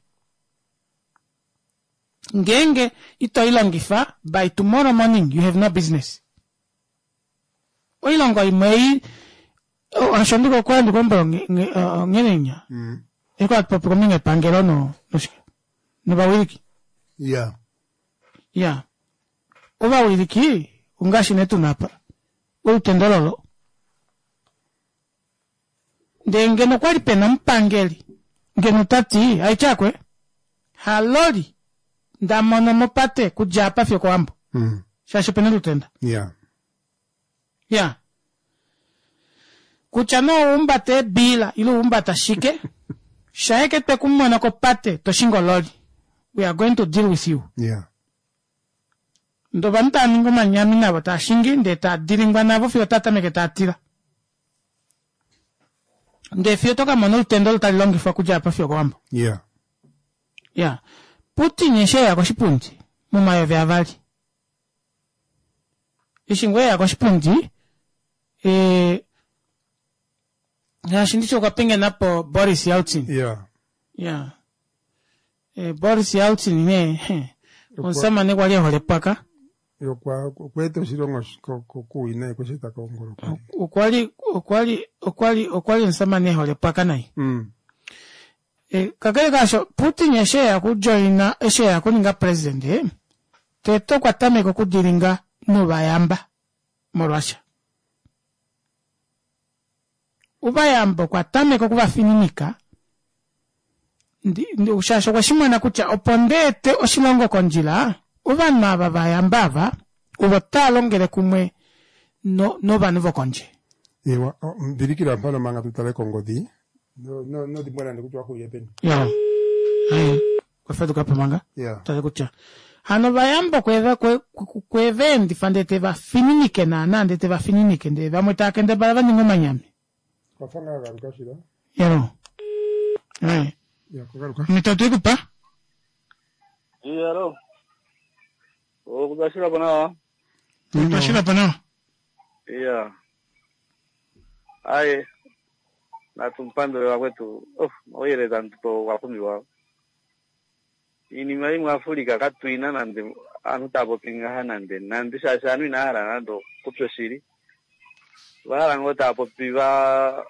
ngenge ito ilongifa by tomorrow morning you have no business oilongo imei anshondiko kwa ndikombro ngenenya eko atpopo minge pangelo no bawiki oba wiki ungashi netu napa utendololo ndenge no kwali pena mpangeli ngeno tati aichakwe haloli ndamono mopate kujapa fyo kwambo shashi pena lutenda kuchano umbate bila ilu umbata shike shaeke te kumwana ko pate to shingo loli we are going to deal with you ndo banta ningo manyami na bata shingi ndeta dilingwa nabo fyo tata meke tatira nde fyo toka mono tendol talongi fa kujapa fyo kwambo puti nyeshe ya koshipunti mumayo vya vali ishingwe ya koshipunti shindisho kwa pinge napo Boris Yeltsin Boris Yeltsin ne onsama ne wale hole paka Yo kwetu silongo kuine kusita kongoro. Okwali nsamane hole paka nai. Kakele kasho, Putin yeshe ya kujoina, eshe ya kuninga president, teto kwa tame kukudiringa nubayamba, morwasha. Ubayamba kwa tame kukuwa fininika, ndi ushasho kwa shimwe na kucha, opondete oshilongo konjila, ubanma babayambava, ubotalongele kumwe, no banuvo konje. Ewa, dirikira mpano manga tutale kongodi. No di buena ndikuchwa ku yepeni. Ya. Kwa fedu kapa manga? Ya. Tale kucha. Hano bayambo kweve ndifande teva fininike na nande teva fininike nde bamwetake nde baraba ngoma nyame. Kwa fanga garuka shira. Ya no. Ya garuka. Mitatu ikupa? Ya no. O kugashira bana. Kugashira bana. Ya. Aye. Na tumpando wa kwetu oyere tanto wakumi wao ini mai mwafurika katwina nande anutabo pinga nande nande shashanu inahara nando kutoshiri wala ngota hapo piva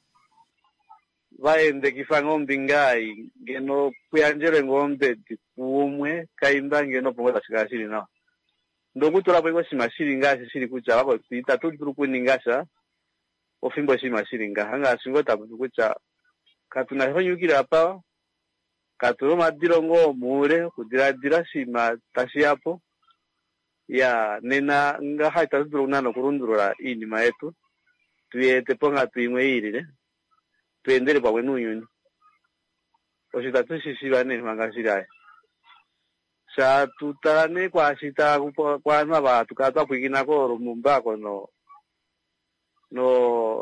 vaende kifango mbingai ngeno kuyanjere ngombe tikumwe kaimba ngeno pongoza shikashiri na ndokutora pego shimashiri ngashi shiri kucha wako pita tuli kuningasha ofimbo shimashiringa hanga singota kucha katuna honyukira apa katuro madirongo mure kudiradira shima tashiapo ya nena nga haita tudurunano kurundurura inima yetu tuyete ponga tuimwe irire tuendere kwa wenunyuni oshita tushishibane mangashiraye sha tutane kwa shita kwa naba tukatwa kwikina ko rumbako no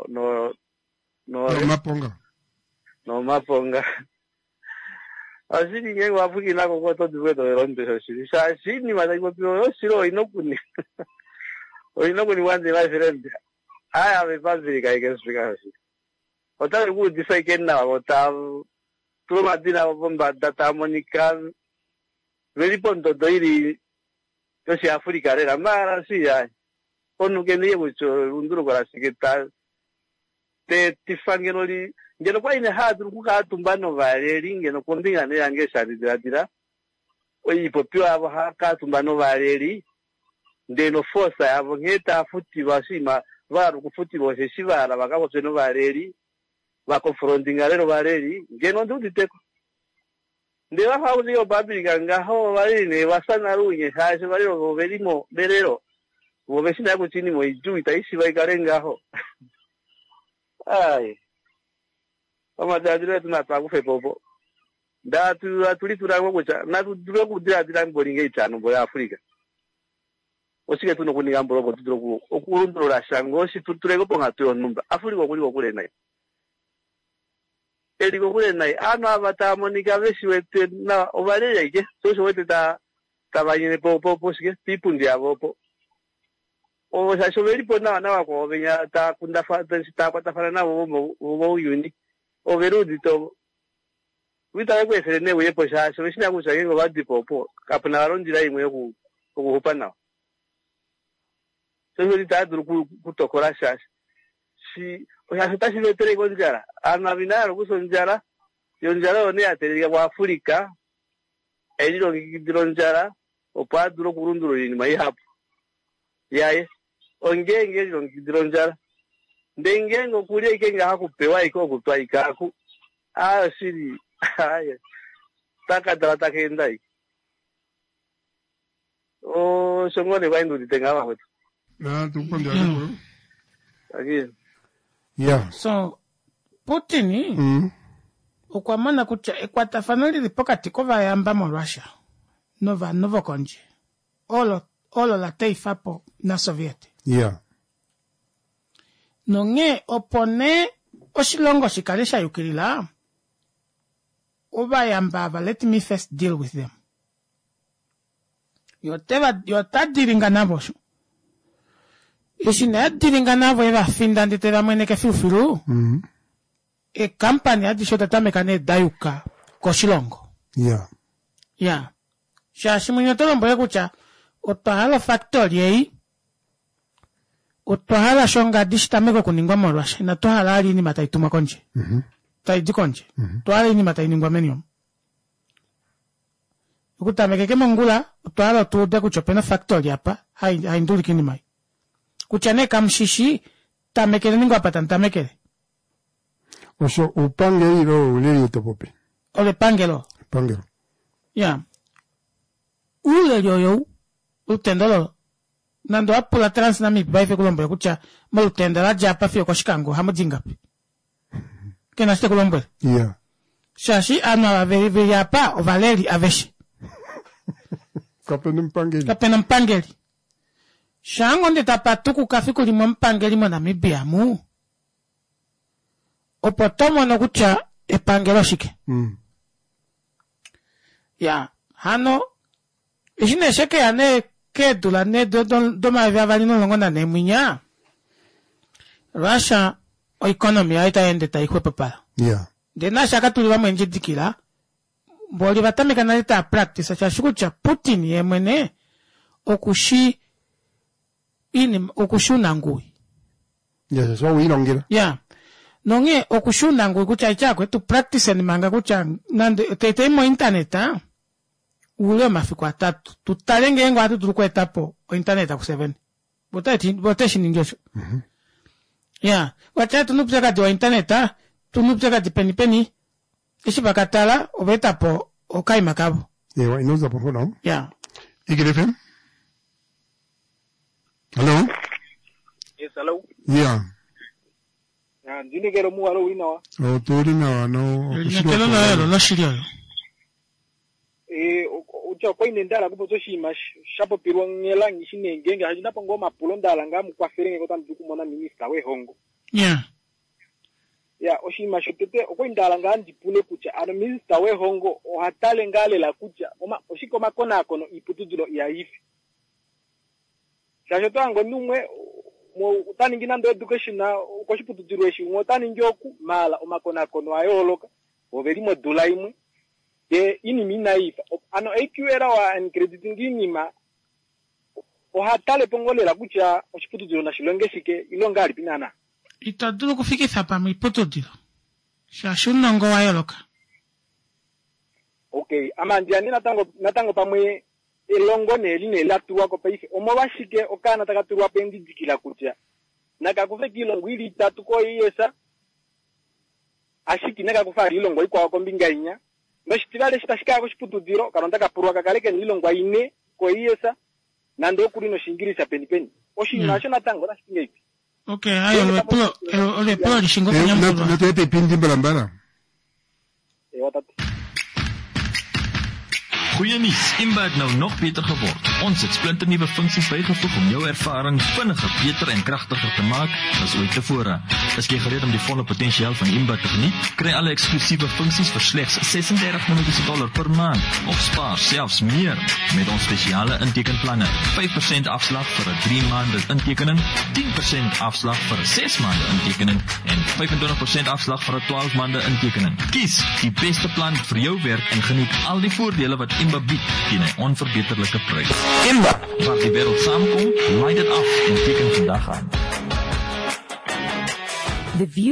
maponga asiri nge wafuki nako ko to duwe to ronde shiri shini madaibo pio shiro inokuni wande la frente aya me pasiri kai ke explicar así otra ku dice que na ota tu madina bomba data monica vedi ponto doiri yo si África era mara sí ya onu que nie mucho unduro kwa siketa te tifangenoli ngeno kwa ine hadu kuka tumbano valeri ngeno kombinga ne yange shadira oyipo pio abo haka tumbano valeri ndeno force abo ngeta futi basima varu kufuti bose shivara bakabo tseno valeri bakonfrontinga lero valeri ngeno nduditeko ndeba hauzi yo babiriga ngaho valine wasana runye hashe valero verimo berero wobeshina kuchini mo iju itaishi baikarengaho ai Oma dadire tunatwa kufe popo datu tuliturangwa kucha na tudure kudira dirambolinga itano boya Afrika osike tuno kuninga mbolo tuduro okurundura shango si tuturego ponga tuyo numba Afrika kuliko kule nayo eliko kule nayo ano abata monika beshiwete na obalele ike so wete ta tabanyene popo sike tipundi abopo o sa soberi pona na wako benya ta kunda fa ta kwata fana na wo uni o verudi to wita kwe fene we po sha so shina ku shango ba dipopo kapna ronjira imwe ku hupana so wita duru ku tokora sha si o ya ta si vetere gonjara ana binaro ku sonjara yonjara one atere wa Afrika eliro gidironjara o pa duru kurunduro ni mai hapo yaye ongenge gidironjara ndengengo kulie ikenga hakupewa iko kutwa ikaku shiri aya taka kendai o shongone baindu ditenga wa kwetu na tukwambia hapo again yeah so Putin ukwamana kucha ekwata fanoli lipokati kova yamba mo Russia novo konje olo la taifa po na Soviet yeah nonge opone oshilongo shikalisha yukilila oba yambava let me first deal with them yota diringa nabo ishina diringa nabo eva finda nditera mwene ke fifiru e kampani adisho tatamekane dayuka koshilongo yeah shashi munyotolo mboye kucha Otohala factory ei. Otohala shonga dishtameko kuningwa morwasha. Na tohala ali ni mataituma konje. Taidi konje. Tohala ni matainingwa menium. Ukutameke mongula, otohala otude kuchopena factory hapa. Hainduli kinimai. Kuchane kamshishi, tamekele ningwa patantamekele. Oso, upangeli lo uleli utopope. Ole pangelo. Pangelo. Ya. Ule yo utendolo. Nando apula trans na mi baife kulombo kucha mo utendela japa fio koshikango hamujingapi. Kena ste kulombo. Yeah. Shashi ana veri yapa o Valeri aveshi. Kapena mpangeli. Shango ndeta patuku kafiku limo mpangeli mo Namibia mu. Opotomo no kucha epangelo shike. Ya, hano ishine sheke ya ne kedula ne do ma vya valino longo na ne munya. Russia o economy aita ende ta ikwe papa. Yeah. De na shaka tuliwa mwenje dikila. Boli vatamika na leta practice cha shukucha Putin yemene okushi okushuna ngui. Yes, so winongera. Yeah. Nonge okushuna ngui kucha ichakwe tu practice ni manga kucha nande tetemo internet ha. Ule mafiko atatu. Tutalenge ngo atu turuko etapo o internet ku 7. Boteshi ningesho. Yeah. Wacha tunupsaka di internet ha. Tunupsaka di penny. Ishi bakatala obetapo okai makabo. Yeah, inoza po no. Yeah. IGFM. Hello. Yes, hello. Yeah. Ndine kero mu alo winawa. O tori na no. Kelo lo shirio. Ucha kwa inendala kupo toshima shapo pirwangela ngishine ngenge hajina pongo mapulo ndala ngamu kwa ferenge kota nduku mona minister we hongo. Yeah. Ya oshima shotete okwa ndala ngandi pule kucha ano minister we hongo o hatale ngale la kucha oma oshiko makona kono iputudulo ya ifi. Shajoto ango numwe mo utani ngina ndo education na ukoshiputudulo eshi ngotani njoku mala omakona kono ayoloka overimo dulaimwe. De ini mina ifa ano AQera wa en credit ngini ma o hatale pongole la kucha oshiputudulo na shilonge shike ilonga alipinana. Itadulu kufikisa pa miputudulo. Shashuna ngo ayoloka. Okay, ama ndiani natango pamwe elongo ne latuwa ko paife omobashike okana takatuwa pendi dikila kucha nakakufe kilongo ili tatu ko yesa ashiki nakakufa ilongo ikwa ko mbingainya mashitibale shitashika ko shiputudiro karonda kapurwa kakaleke ilongo ine ko yesa nando kulino shingirisa penipeni oshinasho natango nashinga ipi. Okay, ayo le polo lishingo nyambo na tete pindi mbala. Watatu. Goeie nuus, Imba het nou nog beter geword. Ons het splinternuwe funksies bygevoeg om jou ervaring vinniger, beter en kragtiger te maak as ooit tevore. As jy gereed om die volle potensiaal van Imba te geniet, kry alle eksklusiewe funksies vir slegs $36 per maand of spaar selfs meer met ons spesiale intekenplanne. 5% afslag vir 'n 3 maande intekening, 10% afslag vir 'n 6 maande intekening en 25% afslag vir 'n 12 maande intekening. Kies die beste plan vir jou werk en geniet al die voordele wat Imba bied teen 'n onverbeterlike prys. Imba, waar die wêreld saamkom, laai dit af en teken vandag aan. The view.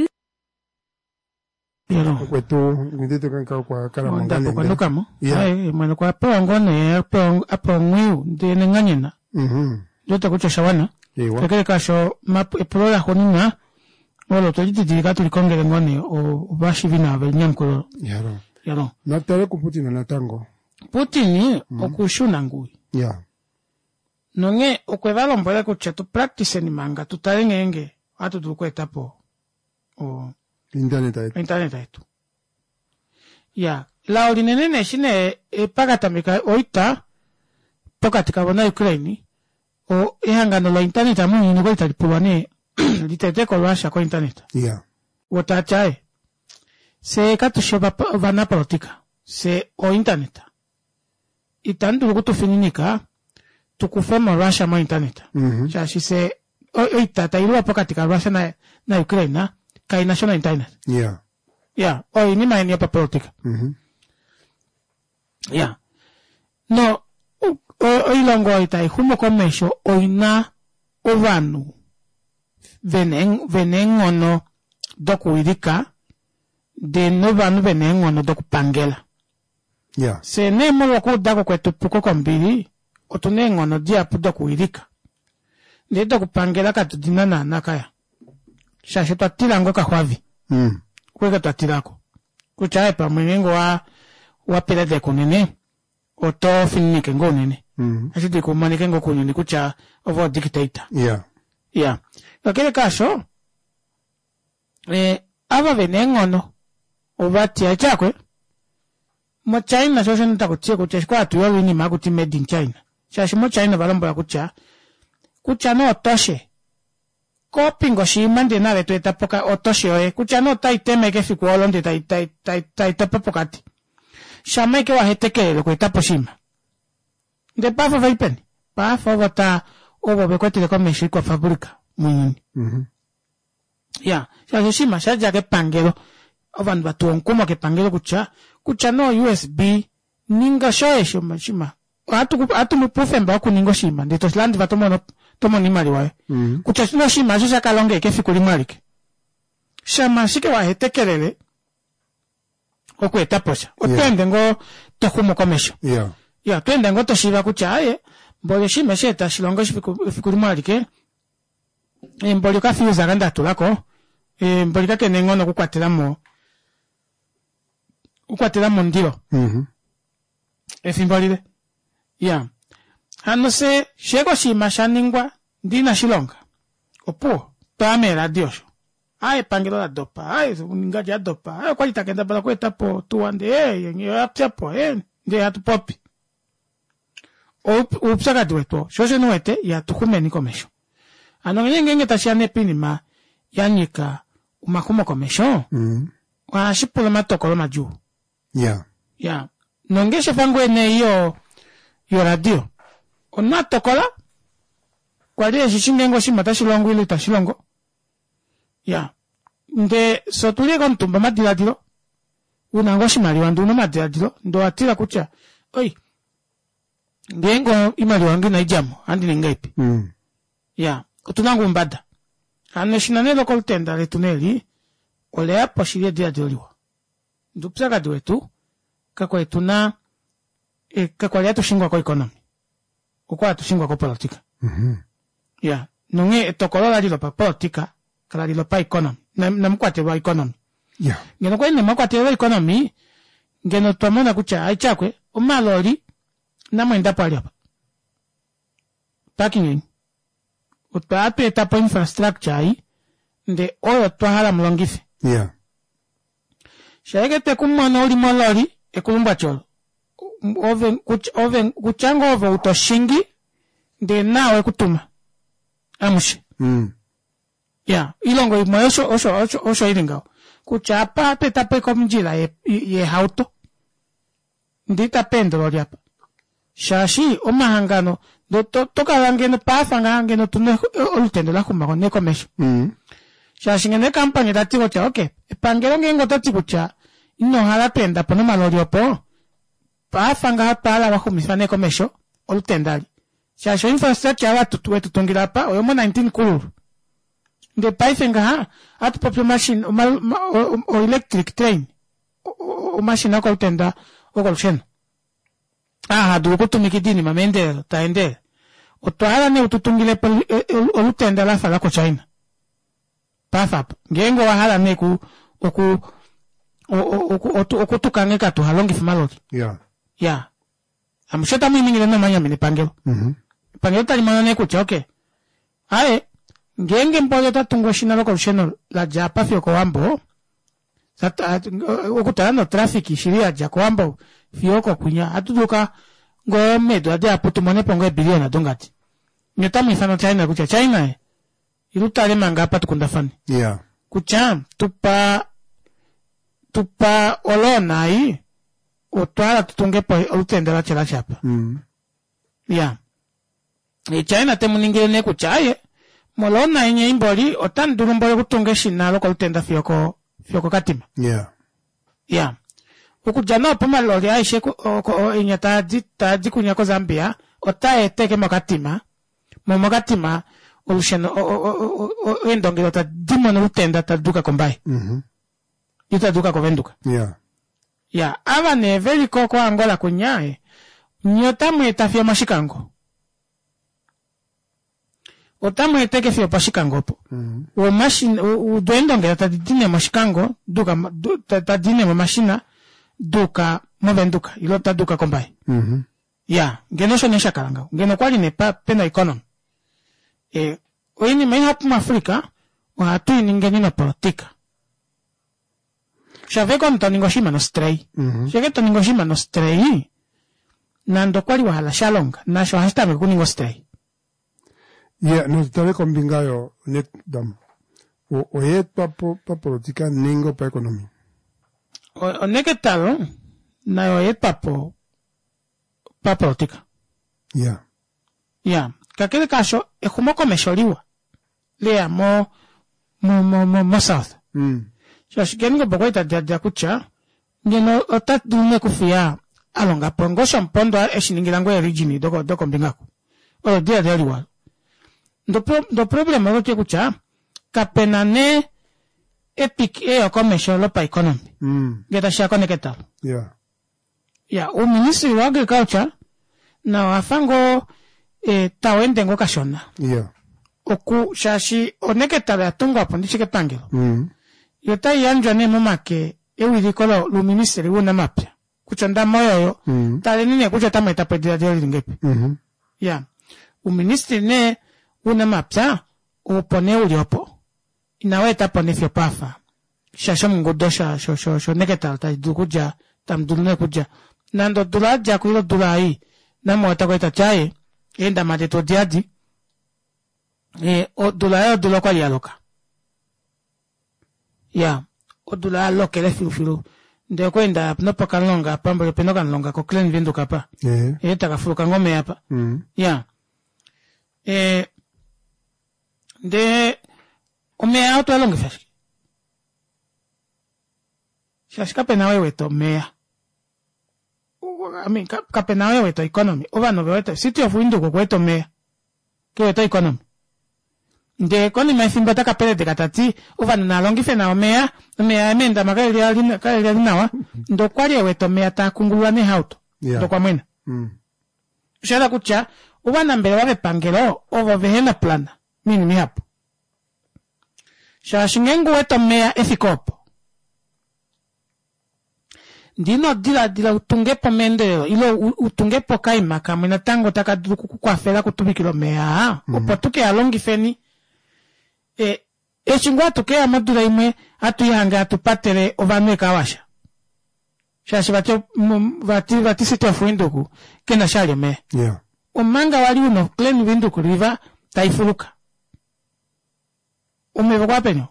Kwetu ngidito kan kwa kala mangane. Kwa nukamo. Mwana kwa pongone apongwiu ndene nganyena. Jota kucho shawana. Kakele kasho eprola honina. Walo tojiti dirigatu likongele ngone o bashi vina nyamkolo. Yaro. Natale kuputina natango. Putin okushuna ngui. Yeah. Nonge okwevalo mbole kucha tu practice ni manga tutalengenge atu tukwetapo o internet etu. Ya, la orinene shine pagatamika oita pokati kabona Ukraine o ehangano la internet amu ni goita lipulwane litete ko Russia ko internet. Yeah. Wotachae. Se katushoba vana politika. Se o internet. Itandu kutu fininika tukufema Russia ma internet. Chashi se oita tairua pokati ka Russia na Ukraine kai national internet. Yeah. Yeah, o ini maeni pa politika. Yeah. No, oilongo itai humo komesho oina ovanu venengono doku irika de novanu venengono doku pangela. Yeah. Se ne mo ko dako kwetu puko kombiri otunengono dia doku irika. De doku pangela katudinana nakaya. Shashe twatilango kahwavi. Kweka twatilako. Kuchae pa mwenengo wa pela de kunene. Oto finike ngonene. Asiti kumanike ngo kunene kucha over dictator. Yeah. Yeah. Kakele kasho ava venengono ovatia chakwe mo China so senta kuchia kucha kwa tuyo ni makuti made in China. Shashi mo China balomba kucha no toshe. Kopingo shimande na leto etapoka otoshe oe kucha no taiteme ke fikuolo nde tai tapopokati. Shama ke waheteke lo kwetapo shima. De pafo vaipeni. Pafo vata obo bekwete de komeshi kwa fabrika munyuni. Ya, shaje shima shaje ke pangelo ovan batu onkomo ke pangelo kucha no USB ninga shoe shima. Atu mupufemba ku ningo shima. De toslandi tomo ni mali wae. Kucha no shima so kalonge ke fikuri malike. Shama shike wahetekelele okweta posha. Otende ngo tokumo komesho. Yeah. Ya, twende ngo toshiba kuchaye. Mbole shime sheta shilongo fikuri malike. Mbole ka fiuza ganda tulako. Mbole ka kenengono kukwatira mo ndilo. Efimbolile. Ya. Hano se shego shima shaningwa ndina shilonga. Opo, pamela diosho. Ai pangelo la dopa, ai ngaji ya dopa, ai kwa itakenda bala kweta po tuwande, yenye apchapo, nde hatu popi. Upsaka dueto, shoshe nuete ya tukumeni komesho. Ano ngenge tashiane pinima, yanika umakumo komesho. Shipula matokolo maju. Yeah. Ya. Nongeshe fangwe ne yo radio. Ona tokola, kwa liye shishingengo shima tashilongo ilu tashilongo. Ya. Nde sotulie kwa mtumba madiladilo. Unangoshi maliwandu una madiladilo. Ndo atila kucha. Oi. Ngengo imaliwangi na ijamu. Andi ningaipi. Ya. Utunangu mbada. Aneshinanelo koltenda letuneli. Olea poshilie diadiliwa. Ndupsaka duetu. Kakwa etuna. Kakwa lea tushingwa kwa ekonomi. Ukwa tushingwa kwa politika. Ya. Nunge etokolola dilo pa politika. Kala dilo pa economy. Na mkwate wa economy. Yeah. Ngeno kwa ine mkwate wa economy. Ngeno tuamona kucha aichakwe. Umalori. Na mwenda pali hapa. Parking in. Utpaape etapo infrastructure ai. Nde oyo tuahala mlongife. Yeah. Shaeke te kumwana uli molori. Ekulumba cholo. Kuchango ove utoshingi. Nde nawe kutuma. Amushi. Ya, ilongo imo osho ilingao. Kuchapa petape komjila ye hauto. Ndita pendo lori hapa. Shashi omahangano toka wangeno pafanga hangeno tune olutendo la kumako neko mesho. Shashi ngene kampanye tatigo cha okay. Pangelo ngengo tatigo cha ino hala penda pono malori opo. Pafanga hapala wakumisa neko mesho olutendali. Shashi infrastructure watu tuwetu tungira pa oyomo 19 kuluru. Nde paifenga atu popi machine o electric train o machine ako utenda okolusheno. Duko kutumikidini mamendelo taendele. Otwala ne ututungile olutenda la fala ko China. Pafap ngengo wahala ne okutukange katu halongi fumaloti. Yeah. Yeah. Amushota mwingine no manya mini pangelo. Pangelo tali manane kucha okay. Ae ngenge mpojo tatungo shinalo kolusheno la japa fioko wambo. Okutana traffic shiria jako wambo fioko kunya atuduka ngo medo ade aputumone pongo biliona dongati. Nyota mifano China kucha China ilutale manga pa tukundafani. Yeah. Kucha tupa olona ai otwala tutunge po olutendera chela chapa. Yeah. China temuningire ne kuchaye molona yenye imboli otanduru mbole kutunge shinalo kwa utenda fioko katima. Yeah. Yeah. Ukujana poma lori aishe yenye taji kunyako Zambia otae teke makatima olusheno endongelo ta dimono utenda ta duka kombai yuta duka kovenduka ya ava ne veli koko Angola kunyae nyota mweta fia mashikango otamwe teke fia pashikango po o machine o doendongelo ta dine mashikango duka ta dine machina duka movenduka ilota duka kombai ya genosho nesha karanga geno kwali ne pa pena economy oini mai hapu Afrika wa hatu iningeni na politika shave kon toningoshima no stray shave toningoshima no stray nando kwali wa hala shalonga na sho hasta me kuningo stray no tale kombingayo net dam o yet pa politika ningo pa economy o neketalo na o yet pa politika kakele caso es como comeshoriwa lea mo south si que ningo poco de kucha ngeno otat dune kufia alonga pongo shampondo eshiningilango ya rigini doko mbingako o dia de aliwa do problema lo kucha kapenane epic o comeshoro pa economy geta sha koneketalo o ministry wa agriculture na afango tawende ngo kashona oku shashi oneketala yatunga hapo ndichike pangelo yota yanjwa ne momake ewili kolo lu ministeri wuna mapya kuchonda moyo tale nini kucha tameta pedira deli lingepi u ministeri ne wuna mapya upone uliopo inaweta pone fio pafa shasho mngodosha sho neketala ta dukuja tamdulune kuja nando dulaja kuilo dulai na mwata kwa chaye enda mateto diadi o dula kwa yaloka o dula lokele filu ndio kwenda no pakalonga pambo penoka nlonga ko clean vindo kapa taka furuka ngome hapa de ome auto alonga fashi shashika pena wewe to mea kapena wewe to economy ovano wewe city of window ko kweto mea ke to economy de economy ifimba taka pele de katati ovano na longi fena mea emenda magali ali nawa ndo kwali wewe to mea ta kungulwa ni hauto ndo kwa mwena shala kucha ovana mbele wabe pangelo ovo vehena plana mini hapo shashingengo weto mea efikopo ndino dila utungepo mendeo ilo utungepo kaima kamwena tango takaduku kwa fela kutubikilo mea upotuke alongi feni chingwa tuke amadura imwe atuyanga atupatele ovanwe kawasha shashi vati sito fuinduku kena shali mea umanga wali uno kleni winduku riva taifuluka umeva kwa penyo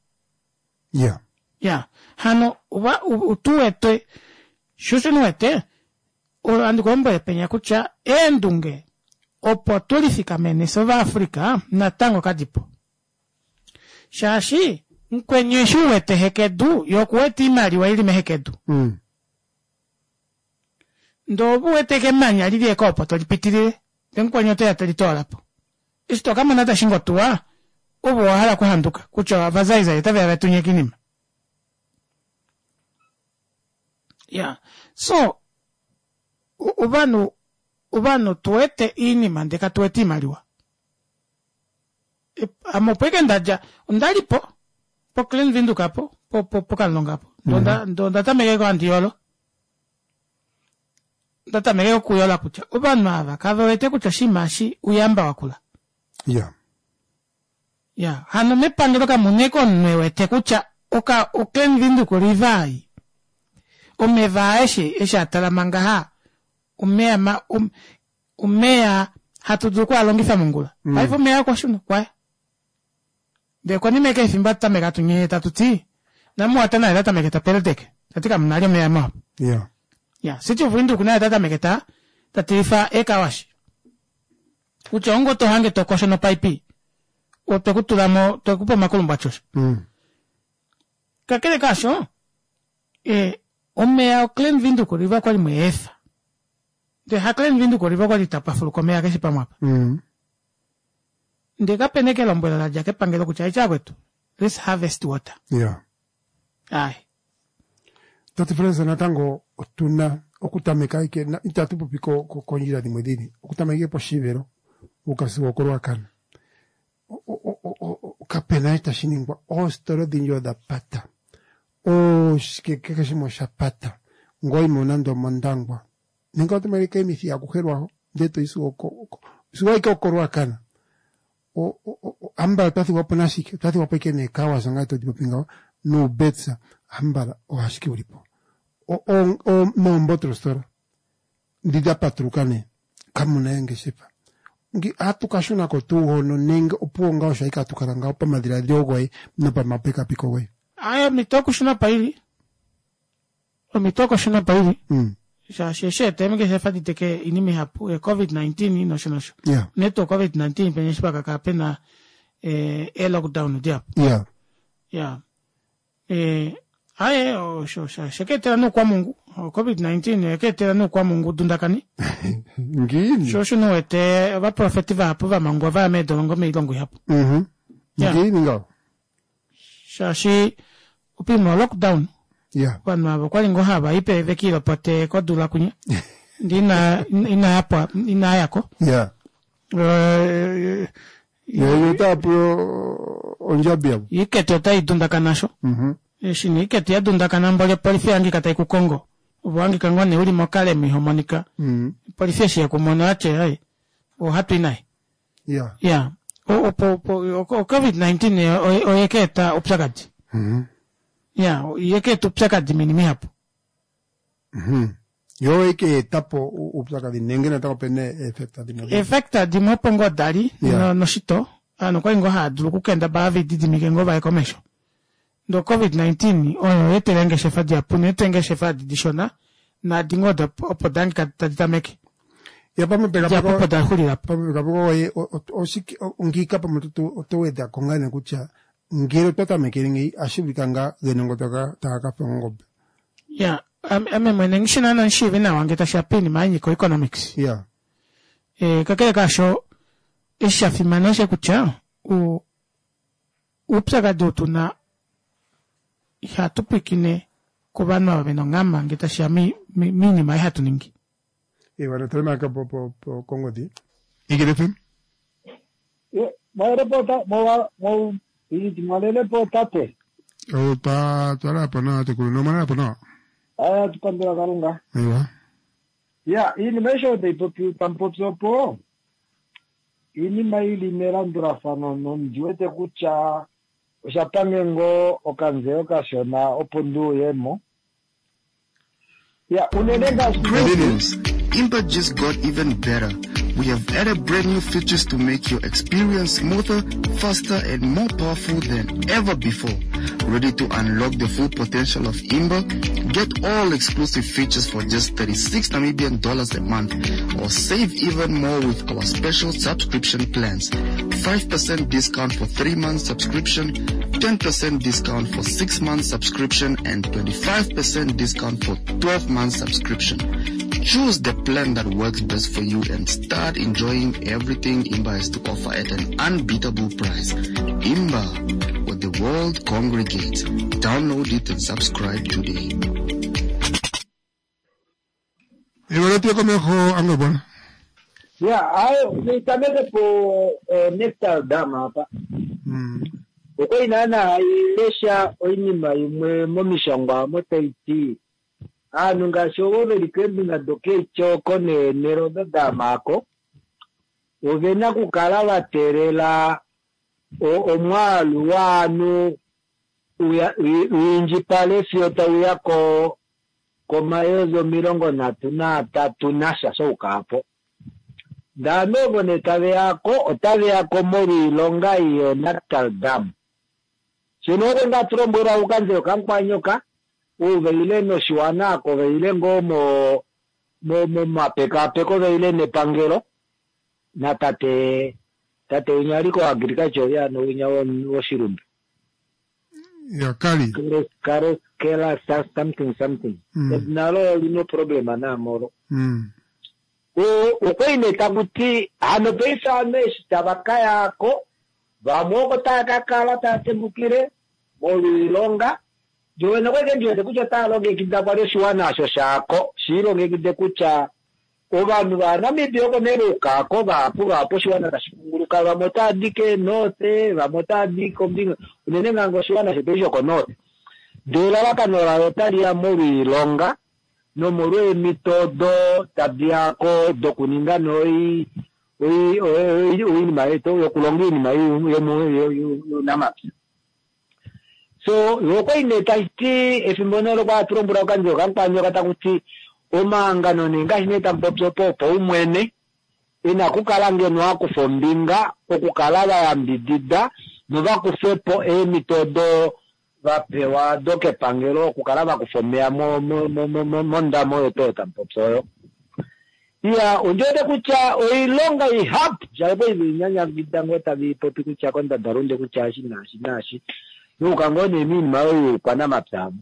hano utuwete shushunuwete andigombo penya kucha endunge opoturifikamene sova Afrika na tango kadipo shashi nkwenye shuwete hekedu yokuwete imali wa ili mehekedu ndobu wete kemanya lili ekopo tolipitilile tenkwenye te atalitola po isto kama nata shingotua ubo wahala kuhanduka kucha vazaiza itabe abetunye kinima so ubano tuwete ini mandeka tuwete imaliwa amopweke ndaja ndalipo po clean vinduka po kalonga po donda tamegeko antiolo ndatamegeko kuyola kucha ubano ava kavewete kucha shimashi uyamba wakula hano mepangelo kamuneko nwewete kucha o clean vinduko rivai umevaeshi esha talamangaha umea hatuduku alongifa mungula haifo mea kwa shunu kwa de kwa nimeke fimbata mega tunye tatuti na muatana edata megeta peldeke tatika mnalio mea mapu siti ufuindu kuna edata megeta tatirifa ekawashi uchongo tohange tokosho no paipi o tekutulamo tekupo makulumba chosho kakele kasho omea o clean vinduku riva kwa limuefa de haklen vindu ko rivo ko ditapa fulu komea ke sipa mapa de ka peneke lombela la jake pangelo kuchai chagwetu. Let's harvest water. Yeah. Ai. Tati fresa na tango tuna okutameka ike na itatupo piko konjira di mwedini. Okutameka poshivero ukasi wakoro akana. Kapena ita shiningwa ostoro dinyo da pata. O shikekeshimo shapata. Ngoi monando mondangwa. Ninga otamerika imisi akuherwa deto isu ike okoro akana. Ambala tati waponashike, tati wapekene kawa sangaito di papingawa, no betsa, ambala o hashiki ulipo. No mbotro stora. Dida patrukane, kamuna enge sepa. Ngi atu kashuna kotuho no nenga upuonga o shaika atukaranga opa madira diogwe, no pa mapeka piko we. Aya mitoko shuna pairi. O mitoko shuna pairi. Shashe temeke sefa diteke inimi hapu COVID-19 no shino. Yeah. Neto COVID-19 penyespa kakapena lockdown diap. Yeah. Yeah. Aye o sheketera no kwa Mungu. COVID-19 eketera no kwa Mungu dundakani. Ngini. Shoshu no ete va profetiva hapu va mango va me dolongo me ilongo hapu. Ngini ngo. Shashi upimo lockdown. Yeah. Wanu wakwali ngo haba ipe vekilo pote kodula kunya. Ina hapa ina yako. Yeah. Yuta pro onjabia. Ikete tai dundakanasho. Shini ikete ya dundakana mbole polifia angi katai ku Kongo. Wangi kangone uli mokale mihomonika. Polifia shi ya kumona ache hai. O hatu inai. Yeah. Yeah. O COVID-19 o yeketa upsakati. Yeah, yeketa upsakati minimi hapo. Yo eke tapo upsakati nengena tako pene efekta di mo. Efekta di mo pongo dali no shito. Ano kwa ingo hadulu kukenda bavi didi mikengo ba ekomesho. Do COVID-19 o etelenge shefa di apune etenge shefa di dishona na dingo da opodangi kataditameki. Ya pa me pega ya pa da huri la. Pa me pega o siki ungika pa mutu to weda kongane kucha ngero tota mekeringi ashibikanga genongo taka pengo. Ya ame mwenengishina na nshivi na wangeta shapini manyi ko economics. Yeah. Kakele kasho isha fimanoshe kucha upsaka dotu na ihatupikine kubanu wabeno ngama ngeta shami mini maihatu ningi. Bueno, tenemos acá por Congo di. ¿Y qué decir? Pa toda pa na te kuno mana pa na. Tu cuando la garunga. Ahí va. Ya, ini mesho de popu tampoco po. Ini mai limerandura fano non juete kucha. Osapangengo okanze okasiona opundu yemo. Ya, unenega. Great news. Imba just got even better. We have added brand new features to make your experience smoother, faster, and more powerful than ever before. Ready to unlock the full potential of Imba? Get all exclusive features for just $36 Namibian a month, or save even more with our special subscription plans. 5% discount for 3 months subscription, 10% discount for 6 months subscription, and 25% discount for 12 months subscription. Choose the plan that works best for you and start enjoying everything Imba has to offer at an unbeatable price. Imba, where the world congregates. Download it and subscribe today. Yeah, I también por Nectar Dama pa. Uko inana ilesha oinima imwe momishangwa moteiti. Nunga shogove likembi na doke choko nero da damako. Uvena kukala baterela omwalu wanu uinjipale fiota uyako komayezo mirongo na tatu nasha soka hapo. Dano bone otave yako mori longa iyo Nectar Dam. Sinore nga trombora ukanze ukampanyoka. Veile no shiwana ko veile ngo mo mapeka peko veile ne pangero na tate unyari ko agriculture ya no unyawo shirumbi ya kali karo kela something nalo no problema na moro ukoineta kuti hano peifame tabaka yako vamoko takakala tatembukire molwilonga jowena kwekendiyete kucha talongekidda kwale shiwanasho shako shilongekidde kuchaovanhu vanamibia konerukako vapo shiwana tashikunguluka vamwe tadike note vamwe tadike ombinga unene ngango shiwana shepeshoko note ndela vakanolayo taliya molwilonga nomolwe mitodo tabiako dokuninga noi inima yeto yokulonga inima yonamapya so yokoineta iti efimbono kwatulombula ukanzio kankwanyo katakuti omangano nengashineta mpopsopopo umwene inakukala ngeno akufombinga okukala bayambidida novakufepo emitodo vapewa doke pangelo okukala bakufomea mondamo yotota mpopsoyo iya unjode kucha oilonga ihap jalepo ibinyanya bidango tabipopi kucha konda darunde kucha nashi nukangone minima oyo kwana mapsamu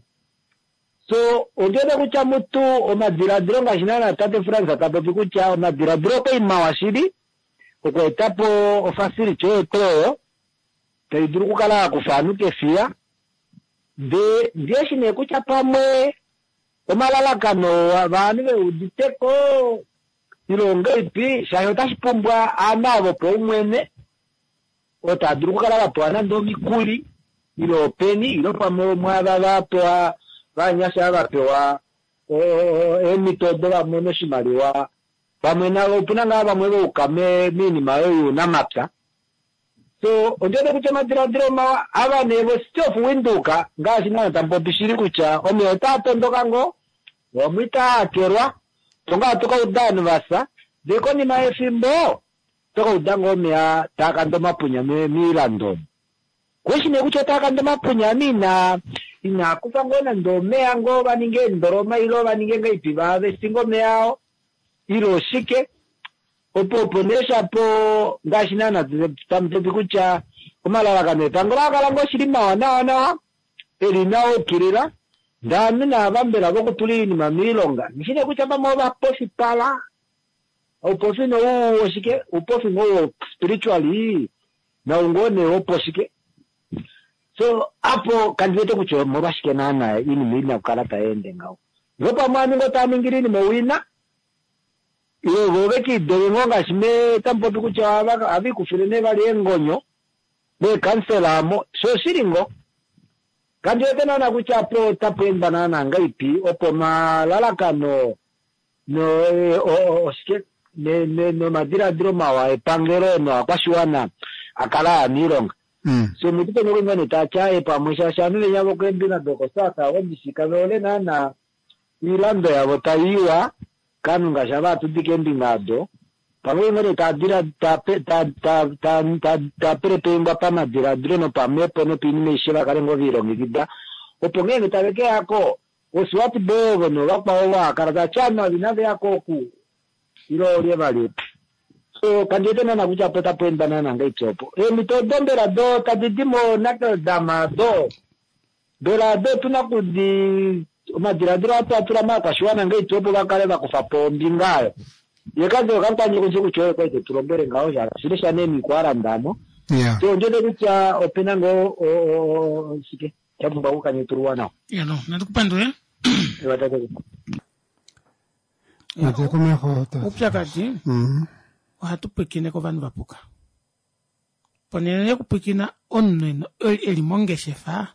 so unjode kucha mutu omadiradiro ngashinana tate fransa tapopi kucha omadiradiro ko imawashiri okwetapo ofasiri choyotoyo taiduru kukala kufanuke fia ndiye shine kucha pamwe omalalakano vanhu veuditeko ilonga ipi shayo tashipombwa anavo po umwene otaduru kukala vapoana ndo mikuli ilo peni ilo pamwe mwava vapewa vanyasha vapewa emitodo vamwe noshimaliwa vamwe navo punanga vamwe veukame minima yoyunamapya so ondode kucha madiradiro mawa ava nevo stofu winduka ngashinana tampopishiri kucha omeo tatondokango wamwita akerwa tonga toka udanu vasa dekoni maefimbo toka udango omea takando mapunya milando kweshine kucha takando mapunya mina ina kufangona ndo mea ngo vaninge ndoroma ilo vaninge ngaipi vave singo meao ilo shike oponesha po ngashinana tamtepi kucha kumalalakano tangolakalango shilima wana elinao kirira ndami na vambela vokutulini mamilonga nishine kucha pamo vaposi pala uposi no uoshike uposi no spiritually na ungone uposhike so apo kandiwete kucho mobashike nana ini mina kukalata ende ngao yopa mwani ngotamingirini mowina iyo voveki dewengonga shime tampopi kucha avi kufirine vali engonyo ne kanselamo so siringo kandi yotenana kucha po tapenda nana ngaipi opo malalakano no oshike no madiradiro mawa epangero no akwashiwana akala milonga so mutito ngone tacha pamwisha shanule yabo kwembina doko sasa wabishika vole nana ilando yabo taiwa kanunga shabatu dikembingado pamwe ngone tadira ta prepemba pama diradiro no pamepo no pinime shira karengo virongikida opongene tabeke yako oswati bogo no wakwawa karata chama vinave yako ku ilo lievali so kanjete nana kucha pota penda nana ngaitsopo mitodo mberado tadidimo nakadama berado tunakudi madiradiro atura makashiwana ngaitsopo vakale vakufa pombi ngayo yekazo kankanye kunje kuchoyo kwaite turombere ngawo jara shirisha nemi kwarandamo so njode kucha opena ngo shike chamumba ukanye turuwana no natukupandwe watake ate komeho ta upyakati hatupikine ko vanhu vapuka ponene kupikina onno elimongeshefa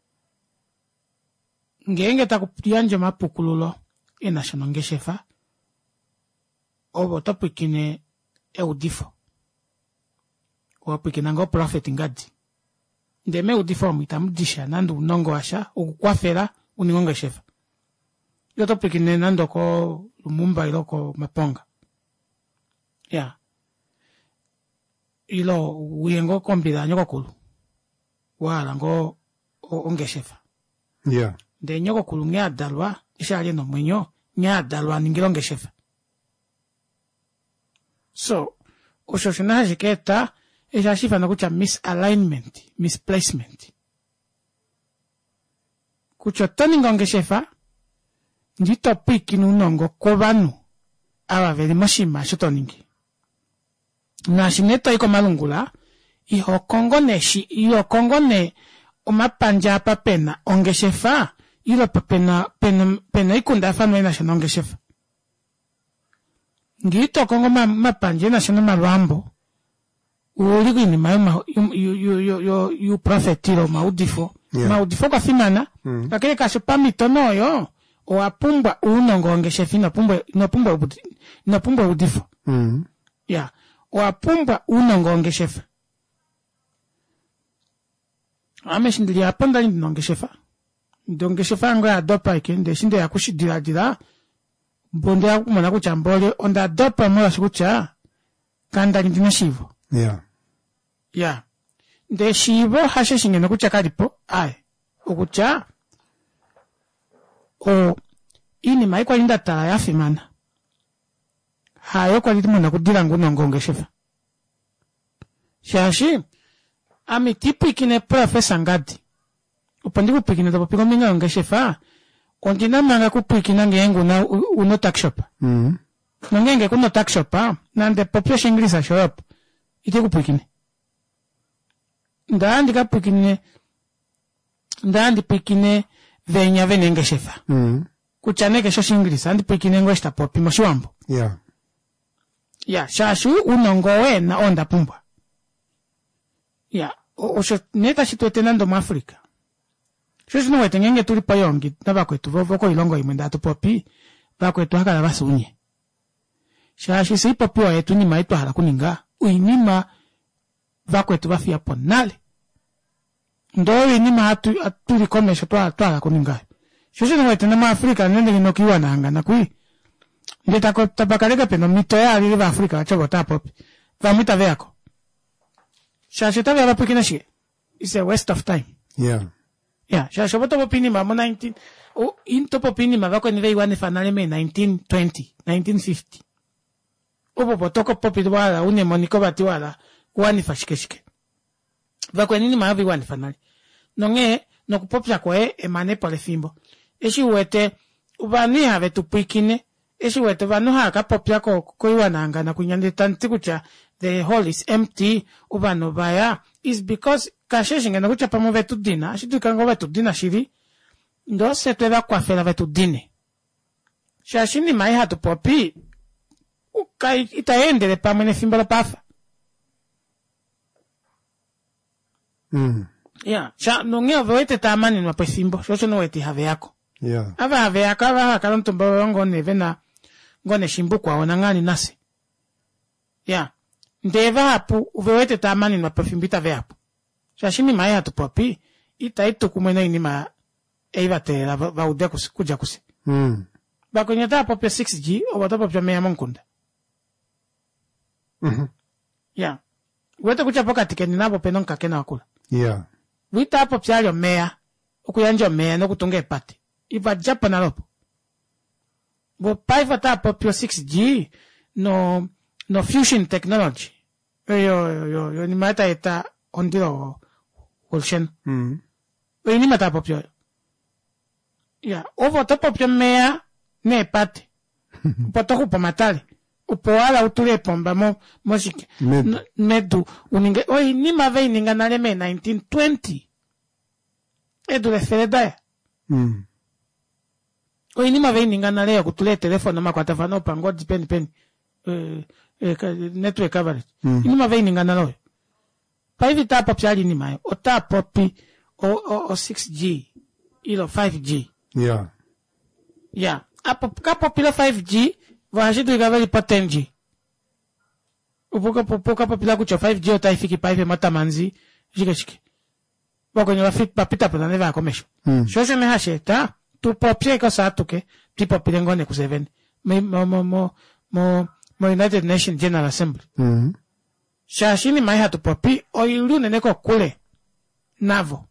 ngenge takupyanje mapukululo national ngeshefa obo tapikine eudifo wapikina ngo prophet ngadi ndeme udifo mitamudisha nandu nongo asha ukukwafera uningonga shefa yo tapikine nando ko lumumba iloko maponga ilo uyengo kombida nyoko kulu wala ngo ongeshefa de nyoko kulu nge adalwa ishali no mwenyo nge adalwa ningilo ngeshefa so oshoshinaje keta esha na kucha misalignment misplacement kucho tani ngongeshefa ndito piki nunongo ko vanu aba veri moshima shotoningi. Na shineto iko malungula, iyo kongo ne omapanja apa pena ongeshefa, ilo pena ikunda fano ina shana ongeshefa. Ngito kongo mapanja ina shana malwambo, uligu ini yu profetiro maudifo. Yeah. Maudifo kwa finana, lakini kashupa mitono yo, oapumbwa unongo ongeshefi inapumbwa udifo. Yeah. Oapumbwa unongo ongeshefa. Ameshindili haponda ndi nongeshefa. Ndongeshefa ngo ya dopa ikende, shinde ya kushidila. Bonde ya kumana kuchambole, onda dopa mwala shikucha, kanda ndina shivo. Yeah. Yeah. Nde shivo hashe shingene kucha kalipo, ukucha, ini maikwa linda tala ya fimana. Hayo kwa litu mwana kudila ngu nongonge shefa. Shashi, ami tipu ikine profesa ngadi. Upandi kupikine tapo piko minga nonge shefa, kontina manga kupikina ngengu na uno takshop. Nongenge kuno takshop, nande popyo shinglisa shop, ite kupikine. Ndandi pikine venya venenge shefa. Kuchaneke shoshi inglisa, andi pikine ngweshta popi moshuambo. Yeah. Yeah, shashu unongowe na onda pumbwa. Yeah, osho neta shituete nando Afrika. Shoshi nuwete ngenge tulipa yongi, na bakwetu voko ilongo imendatu popi, bakwetu haka na basi unye. Shashi si popi wa yetu nima yetu hala kuninga, uinima bakwetu bafia ponale. Ndo inima atuli komesho tuala kuninga. Shoshi nuwete nama Afrika nende linokiwa na hanga na kui. Ndeta ko tabakareka peno mito ya aliva Afrika wachobo tapopi. Vamita veako. Shashi tabi ala pikina shige. It's a waste of time. Yeah. Yeah, shashi boto popini ma mo 19 into popini ma vako nive iwane fanale me 1920, 1950. Opo potoko popi wala une moniko bati wala wani fashike. Vako nini ma havi wani fanale. Nonge no kupopya kwe emane pole fimbo. Eshi wete ubani have tupikine. Eshi wete vanu haka popya ko iwananga na kunyande tantikucha the hall is empty ubano baya is because kasheshinga na kucha pamo vetu dina shitu kango vetu dina shiri ndo setu eva kwa fela vetu dine shashini mai hatu popi ukai itaendele pamene fimbala pafa. Yeah, sha nonge ovete tamani nwa pe fimbo shosho no weti have yako. Yeah. Have yako ava kalontombo ngone vena ngone shimbu kwa onangani nasi. Yeah. Ndeva hapu uvewete tamani nwa pe fimbita ve hapu. Shashini mai hatu popi ita kumena inima eiva te va udia kuja kusi. Bako nyata popi 6G o wata popi meya monkunda. Yeah. Wete kucha poka tikeni nabo penon kakena wakula. Yeah. Wita popi alio meya okuyanjo meya no kutunge pati. Iva japa na lopo. Bo paiva ta popi 6G no fusion technology. Yo ni mata eta ondiro olshen. Yo ni mata popi. Ya, ovo to popi meya ne pati. Potoku pa matali. Upoala utule pomba mosike. Medu uninge. Oi ni mave ininga nale me 1920. Edu le feredaya. Oi ni mave ininga nale ya kutule telefono makwata fano pango pen. Network coverage. Ni mave ininga nale. Pa hivi ta popi ali ni mayo. O ta popi o 6G. Ilo 5G. Yeah. Yeah. Ka popi la 5G. Vajidu ikaveli pa 10G. Upoka popila kucho 5G otaifiki pa hivi matamanzi. Jike. Boko nyo fit papita pula neva akomesho. Shoshe me hasheta. Tu popye ko sa tuke. Ti popile ngone ku 7. Mo United Nations General Assembly. Shashini mai hatu popi. O ilu neneko kule. Navo.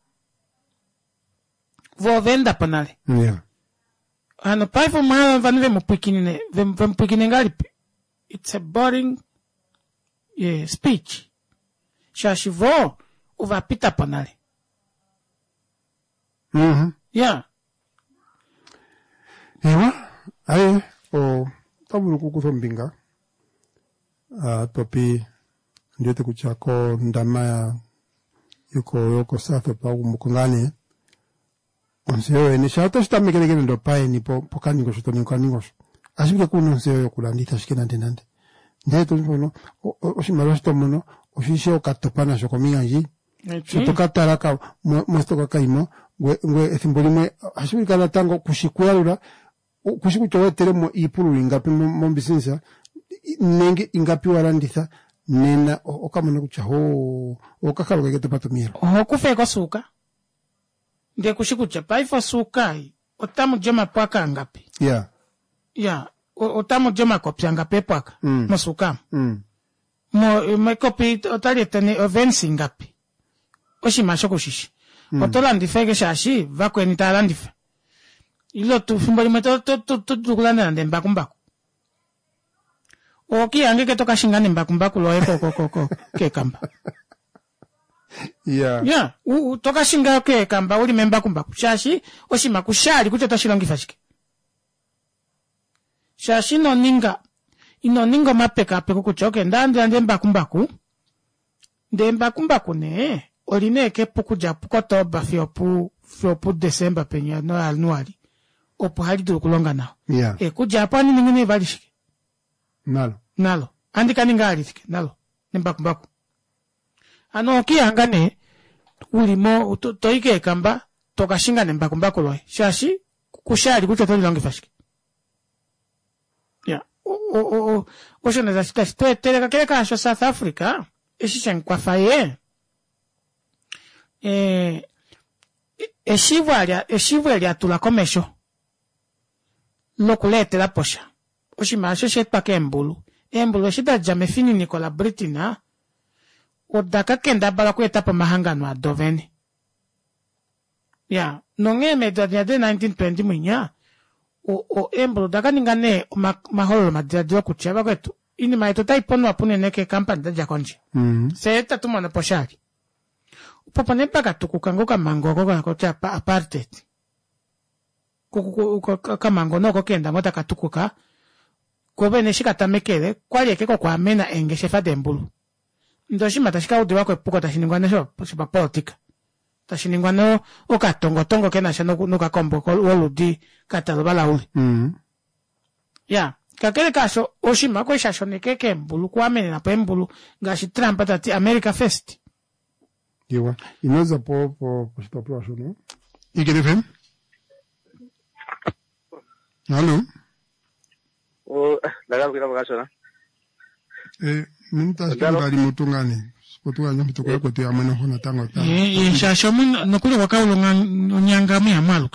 Vo venda panale. Yeah. Ano paifo mwana vanive mpwikine ngalipi. It's a boring speech. Shashivo uvapita panale. Yeah. Ewa, aye, taburu kukusombinga. Topi, ndiote kuchako ndama yoko sato pa umukungani. Onseo ni shato shita mekelekele ndo pae ni pokaningo shito ni kaningo. Asibike kuno onseo yokulandita shikena ndenande. Ndeto nfono oshimalo shito mono ofisio katopana shokominga nji. Shito kataraka mwesto kakaimo ngwe ethimbolimwe asibika na tango kushikualura kushikuchowe teremo ipuru ingapi mombisinsa nenge ingapi waranditha nena okamana kucha ho okakalo keke patumiro okufeko suka nde kushikucha paifo suka otamu jema paka ngapi otamu jema kopya ngapi paka mosuka mo kopi otali tene ovensi ngapi oshimasho kushishi otolandi feke shashi vakweni talandi fe ilo tu fumbali meto tukulanda nde mbakumbaku oki ange ke toka shingane mbakumbaku lo eko ke kamba toka shinga ke kamba uli membakumbaku shashi oshima kushali kucho tashilongi fashike shashi ino ninga mapeka peko kuchoke ndande mbakumbaku ne oline ke puku japu kotoba fiopu Desemba penya no anuari opo hali dulu kulonga nao kuja apa ni ningine valishike nalo andika ninga alithike nalo nimbakumbaku ano kiangane ulimo toike kamba tokashinga nimbakumbaku loe shashi kushali kucho toli longi fashike oshona za sita teleka kele kasho South Africa eshishen kwa faye eshivu ya tulakomesho lokulete la posha oshimasho shetpake embulu shida jamefini Nicola Britina odaka kenda bala kuetapa mahangano adoveni nonge medania de 1920 mwinya o embulu daka ningane maholo madradilo kucheba kwetu ini maito taipono apune neke kampani da jakonji seeta tumana poshari papa ne paka tukukango kamango ko cha apartheid kamango noko kenda mota katukuka ko bene shikata mekele kwali ekeko kwa mena enge shefa dembulu ndoshima tashika udi wako epuko tashiningwana sho politika tashiningwana okatongo kena shano nuka kombo woludi katalobala uli kakele kaso oshima ko shasho nekeke embulu kwa mena na pembulu ngashi Trump tati America First inaweza po stopla shono igirefem halo daga kira bakashona minta stari mutungani potunganya mituko yako te amana hona tango ta shasho mun nokule wakaulo nyanga mi amaluko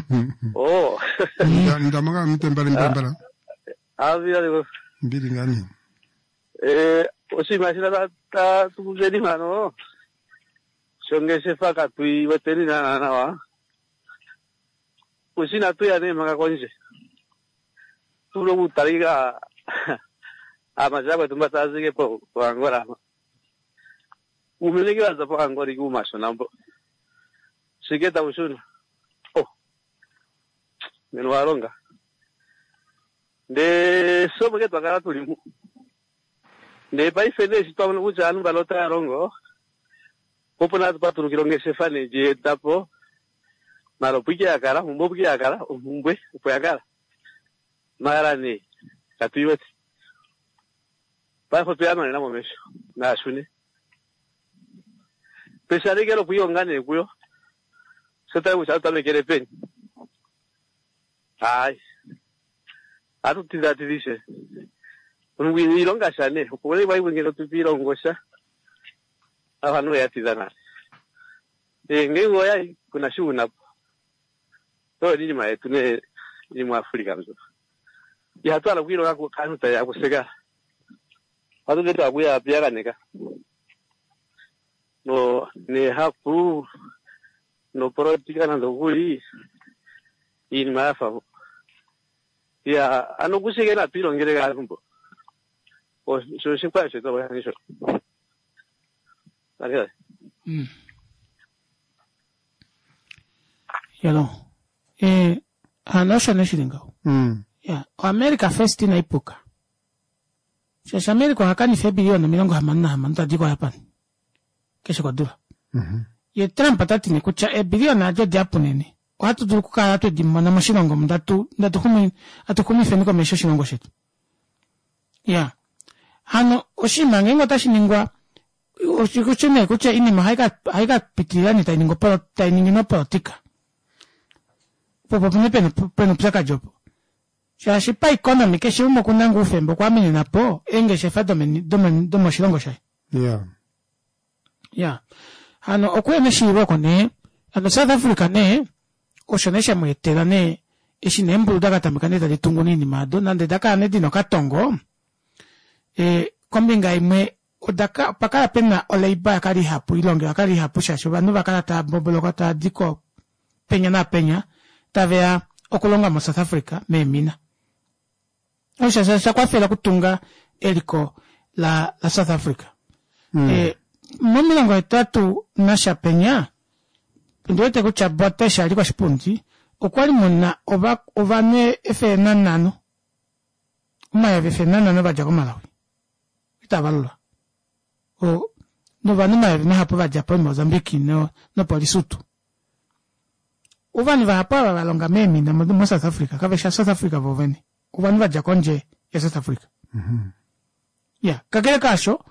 ndamaga mitembala avira lego mbili ngani osimashira ta tukuzeni mano shonge sefa katui weteni na wa kusina tu ya ne maka konje tulo butariga amajaba tumba azige po angora umelege waza po angora igumasho nambo sigeta ushuna meno waronga de somo ke twakara tulimu de pai fede si twamuna kucha anu balota ya rongo popona tupatu kilonge sefane je tapo maro pike akara umbo pike akara umbwe upo akara mara ni katuiweti pa foto ama na momesho na shune pesare que lo puyo ngane kuyo seta usa ta me kere pen ai atu tidati dice un wini longa shane pole vai ngelo tupiro ngosha avanu ya tidana ngengo ya kuna shuna to ni ma etune ni mu Afrika mzo ya to ala kwiro kako kanu ta ya kusega adu leto abuya piaga neka no ne hapu no politika na ndoguli in mafa ya ano kusege na piro ngere ga kumbo o so se kwa se to ba ni so vale yalo anosha neshilinga ya America first inaipuka. Shasha America hakani fe bilioni milongo hamana tadiko yapani. Kesho kwa dura. Ye Trump atati ni kucha bilioni ajo japo nene. Watu dukuka hatu dimana mashinongo mdatu kumi feniko mesho shinongo shetu. Ya. Hano oshima ngengo tashi ningwa oshikuchene kucha inima haika pitilani tainingino politika. Popo pene psaka jopo. Shashi pa economy keshi umo kunangu ufembo kwa mini na po enge shefa domo shilongo shai. Yeah. Yeah. Hano okuwe meshi iroko ne, hano South Africa ne, oshonesha mwetela ne, eshi nembulu daga tamikane tali tungu nini mado, nande daka ane dino katongo, kombinga imwe, odaka, pakala pena oleiba akari hapu, ilonge akari hapu shashi, wanu wakala ta bobolo kata diko penya, tavea okulonga mo South Africa, memina. Osha kwa fela kutunga eliko la South Africa. Momilango etatu nasha penya, ndoete kucha botesha aliko shipunti, okwali muna ovane efe nanano. Uma ya efe nanano vajago Malawi. Itavalula. No vanuma ya vina hapo vajapo Mozambiki no polisutu. Uvani vahapo valonga memi na mo South Africa, kavesha South Africa voveni. Uvani vajako nje ya South Africa. Ya, kakele kasho,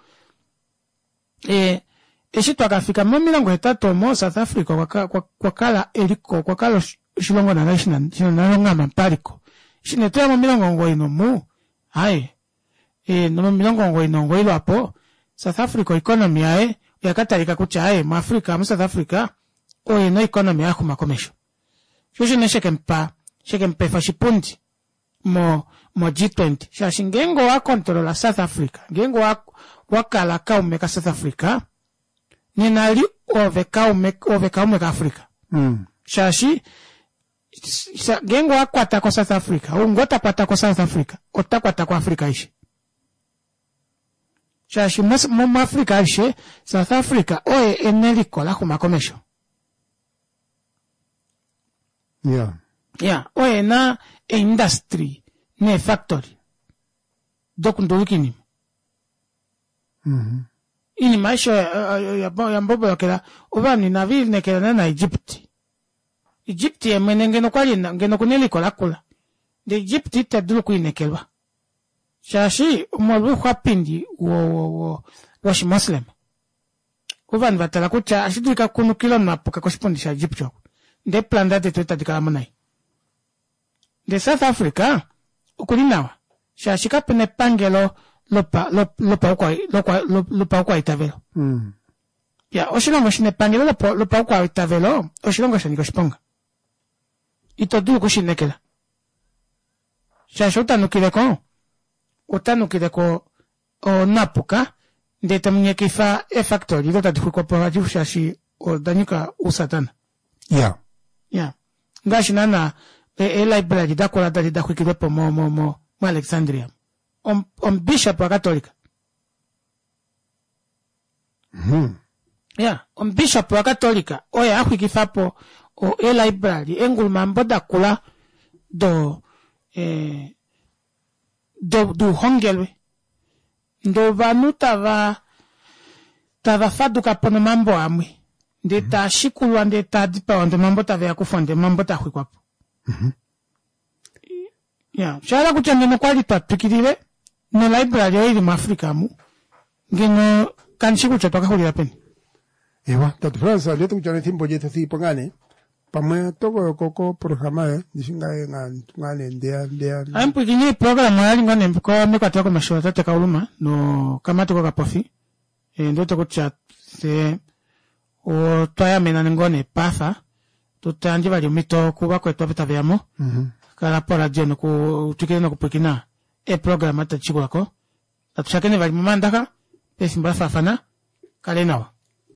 eshitu akafika momilango etatu mo South Africa kwa kala eliko, kwa kala shilongo na national, shinonalonga mampariko. Shinetua momilango ngo ino mu, hai, no momilango ngo ino ngo ilo hapo, South Africa economy hae, yakatarika kucha hae, mo South Africa, no economy hae kumakomesho. Shushin shekempe fashipundi, mo G20. Shashi ngengo wa kontrola South Africa. Ngengo wakala kaumeka South Africa. Ninali ove kaumeka Africa. Shashi, ngengo wakwata kwa South Africa. Ungota kwata kwa South Africa. Ota kwata kwa Africa ishi. Shashi, mo Africa ishi, South Africa, oe eneliko la kumakomesho. Yeah. Yeah, oe na industry, ne factory. Dokundo wikini. Ini maisha ya mbobo wakela, uvani na vili nekela na Egypt. Egypt ya mwene ngeno kuneli kula. De Egypt ita dulu kuinekelwa. Shashi, umwalu kwa pindi, washi Muslim. Uvani vatala kucha, ashiduika kunu kilo na puka kushipundisha Egypt choko. De plan date tueta dikalamunai. De South Africa, ukulinawa. Shashika pene pangelo lopa ukwa itavelo. Ya, oshilongo shine pangelo lopa ukwa itavelo, oshilongo shaniko shiponga. Ito dulu kushinekela. Shasha utanukile ko napuka, ndete mwenye kifa factory, lota dikuwa kwa shashi o danyuka usatana. Yeah. Yeah. Ngashi nana, library dakola da kuikilepo mo Alexandria. Bishop wa Katolika. Yeah, bishop wa Katolika. Oya akuikifapo library engul mambo dakula do hongelwe. Ndo vanu tava faduka pono mambo amwe. Ndeta shikulwa ndeta dipa wande mambo tave ya kufonde mambo ta kwikwapo. Yeah, shala kuchangena kwa lita pikirire no library oili mu Africa mu ngeno kanishiku chotoka huli lapeni. Ewa, tatu Fransa leto kuchane timbo jeto si pangane. Pamwe toko koko programa dishinga ngane ndia. Ampu kini programa yali ngane kwa meka toko mashua tate kauluma no kamati kwa kapofi. Ndo toko chat se o toya mena ngone pafa tutanji bali mito kuba ko etwa bitavyamo kala pora jeno ku tukena kupekina programa ta chiko lako atushakene bali mandaka pesi mbafafana kale nawa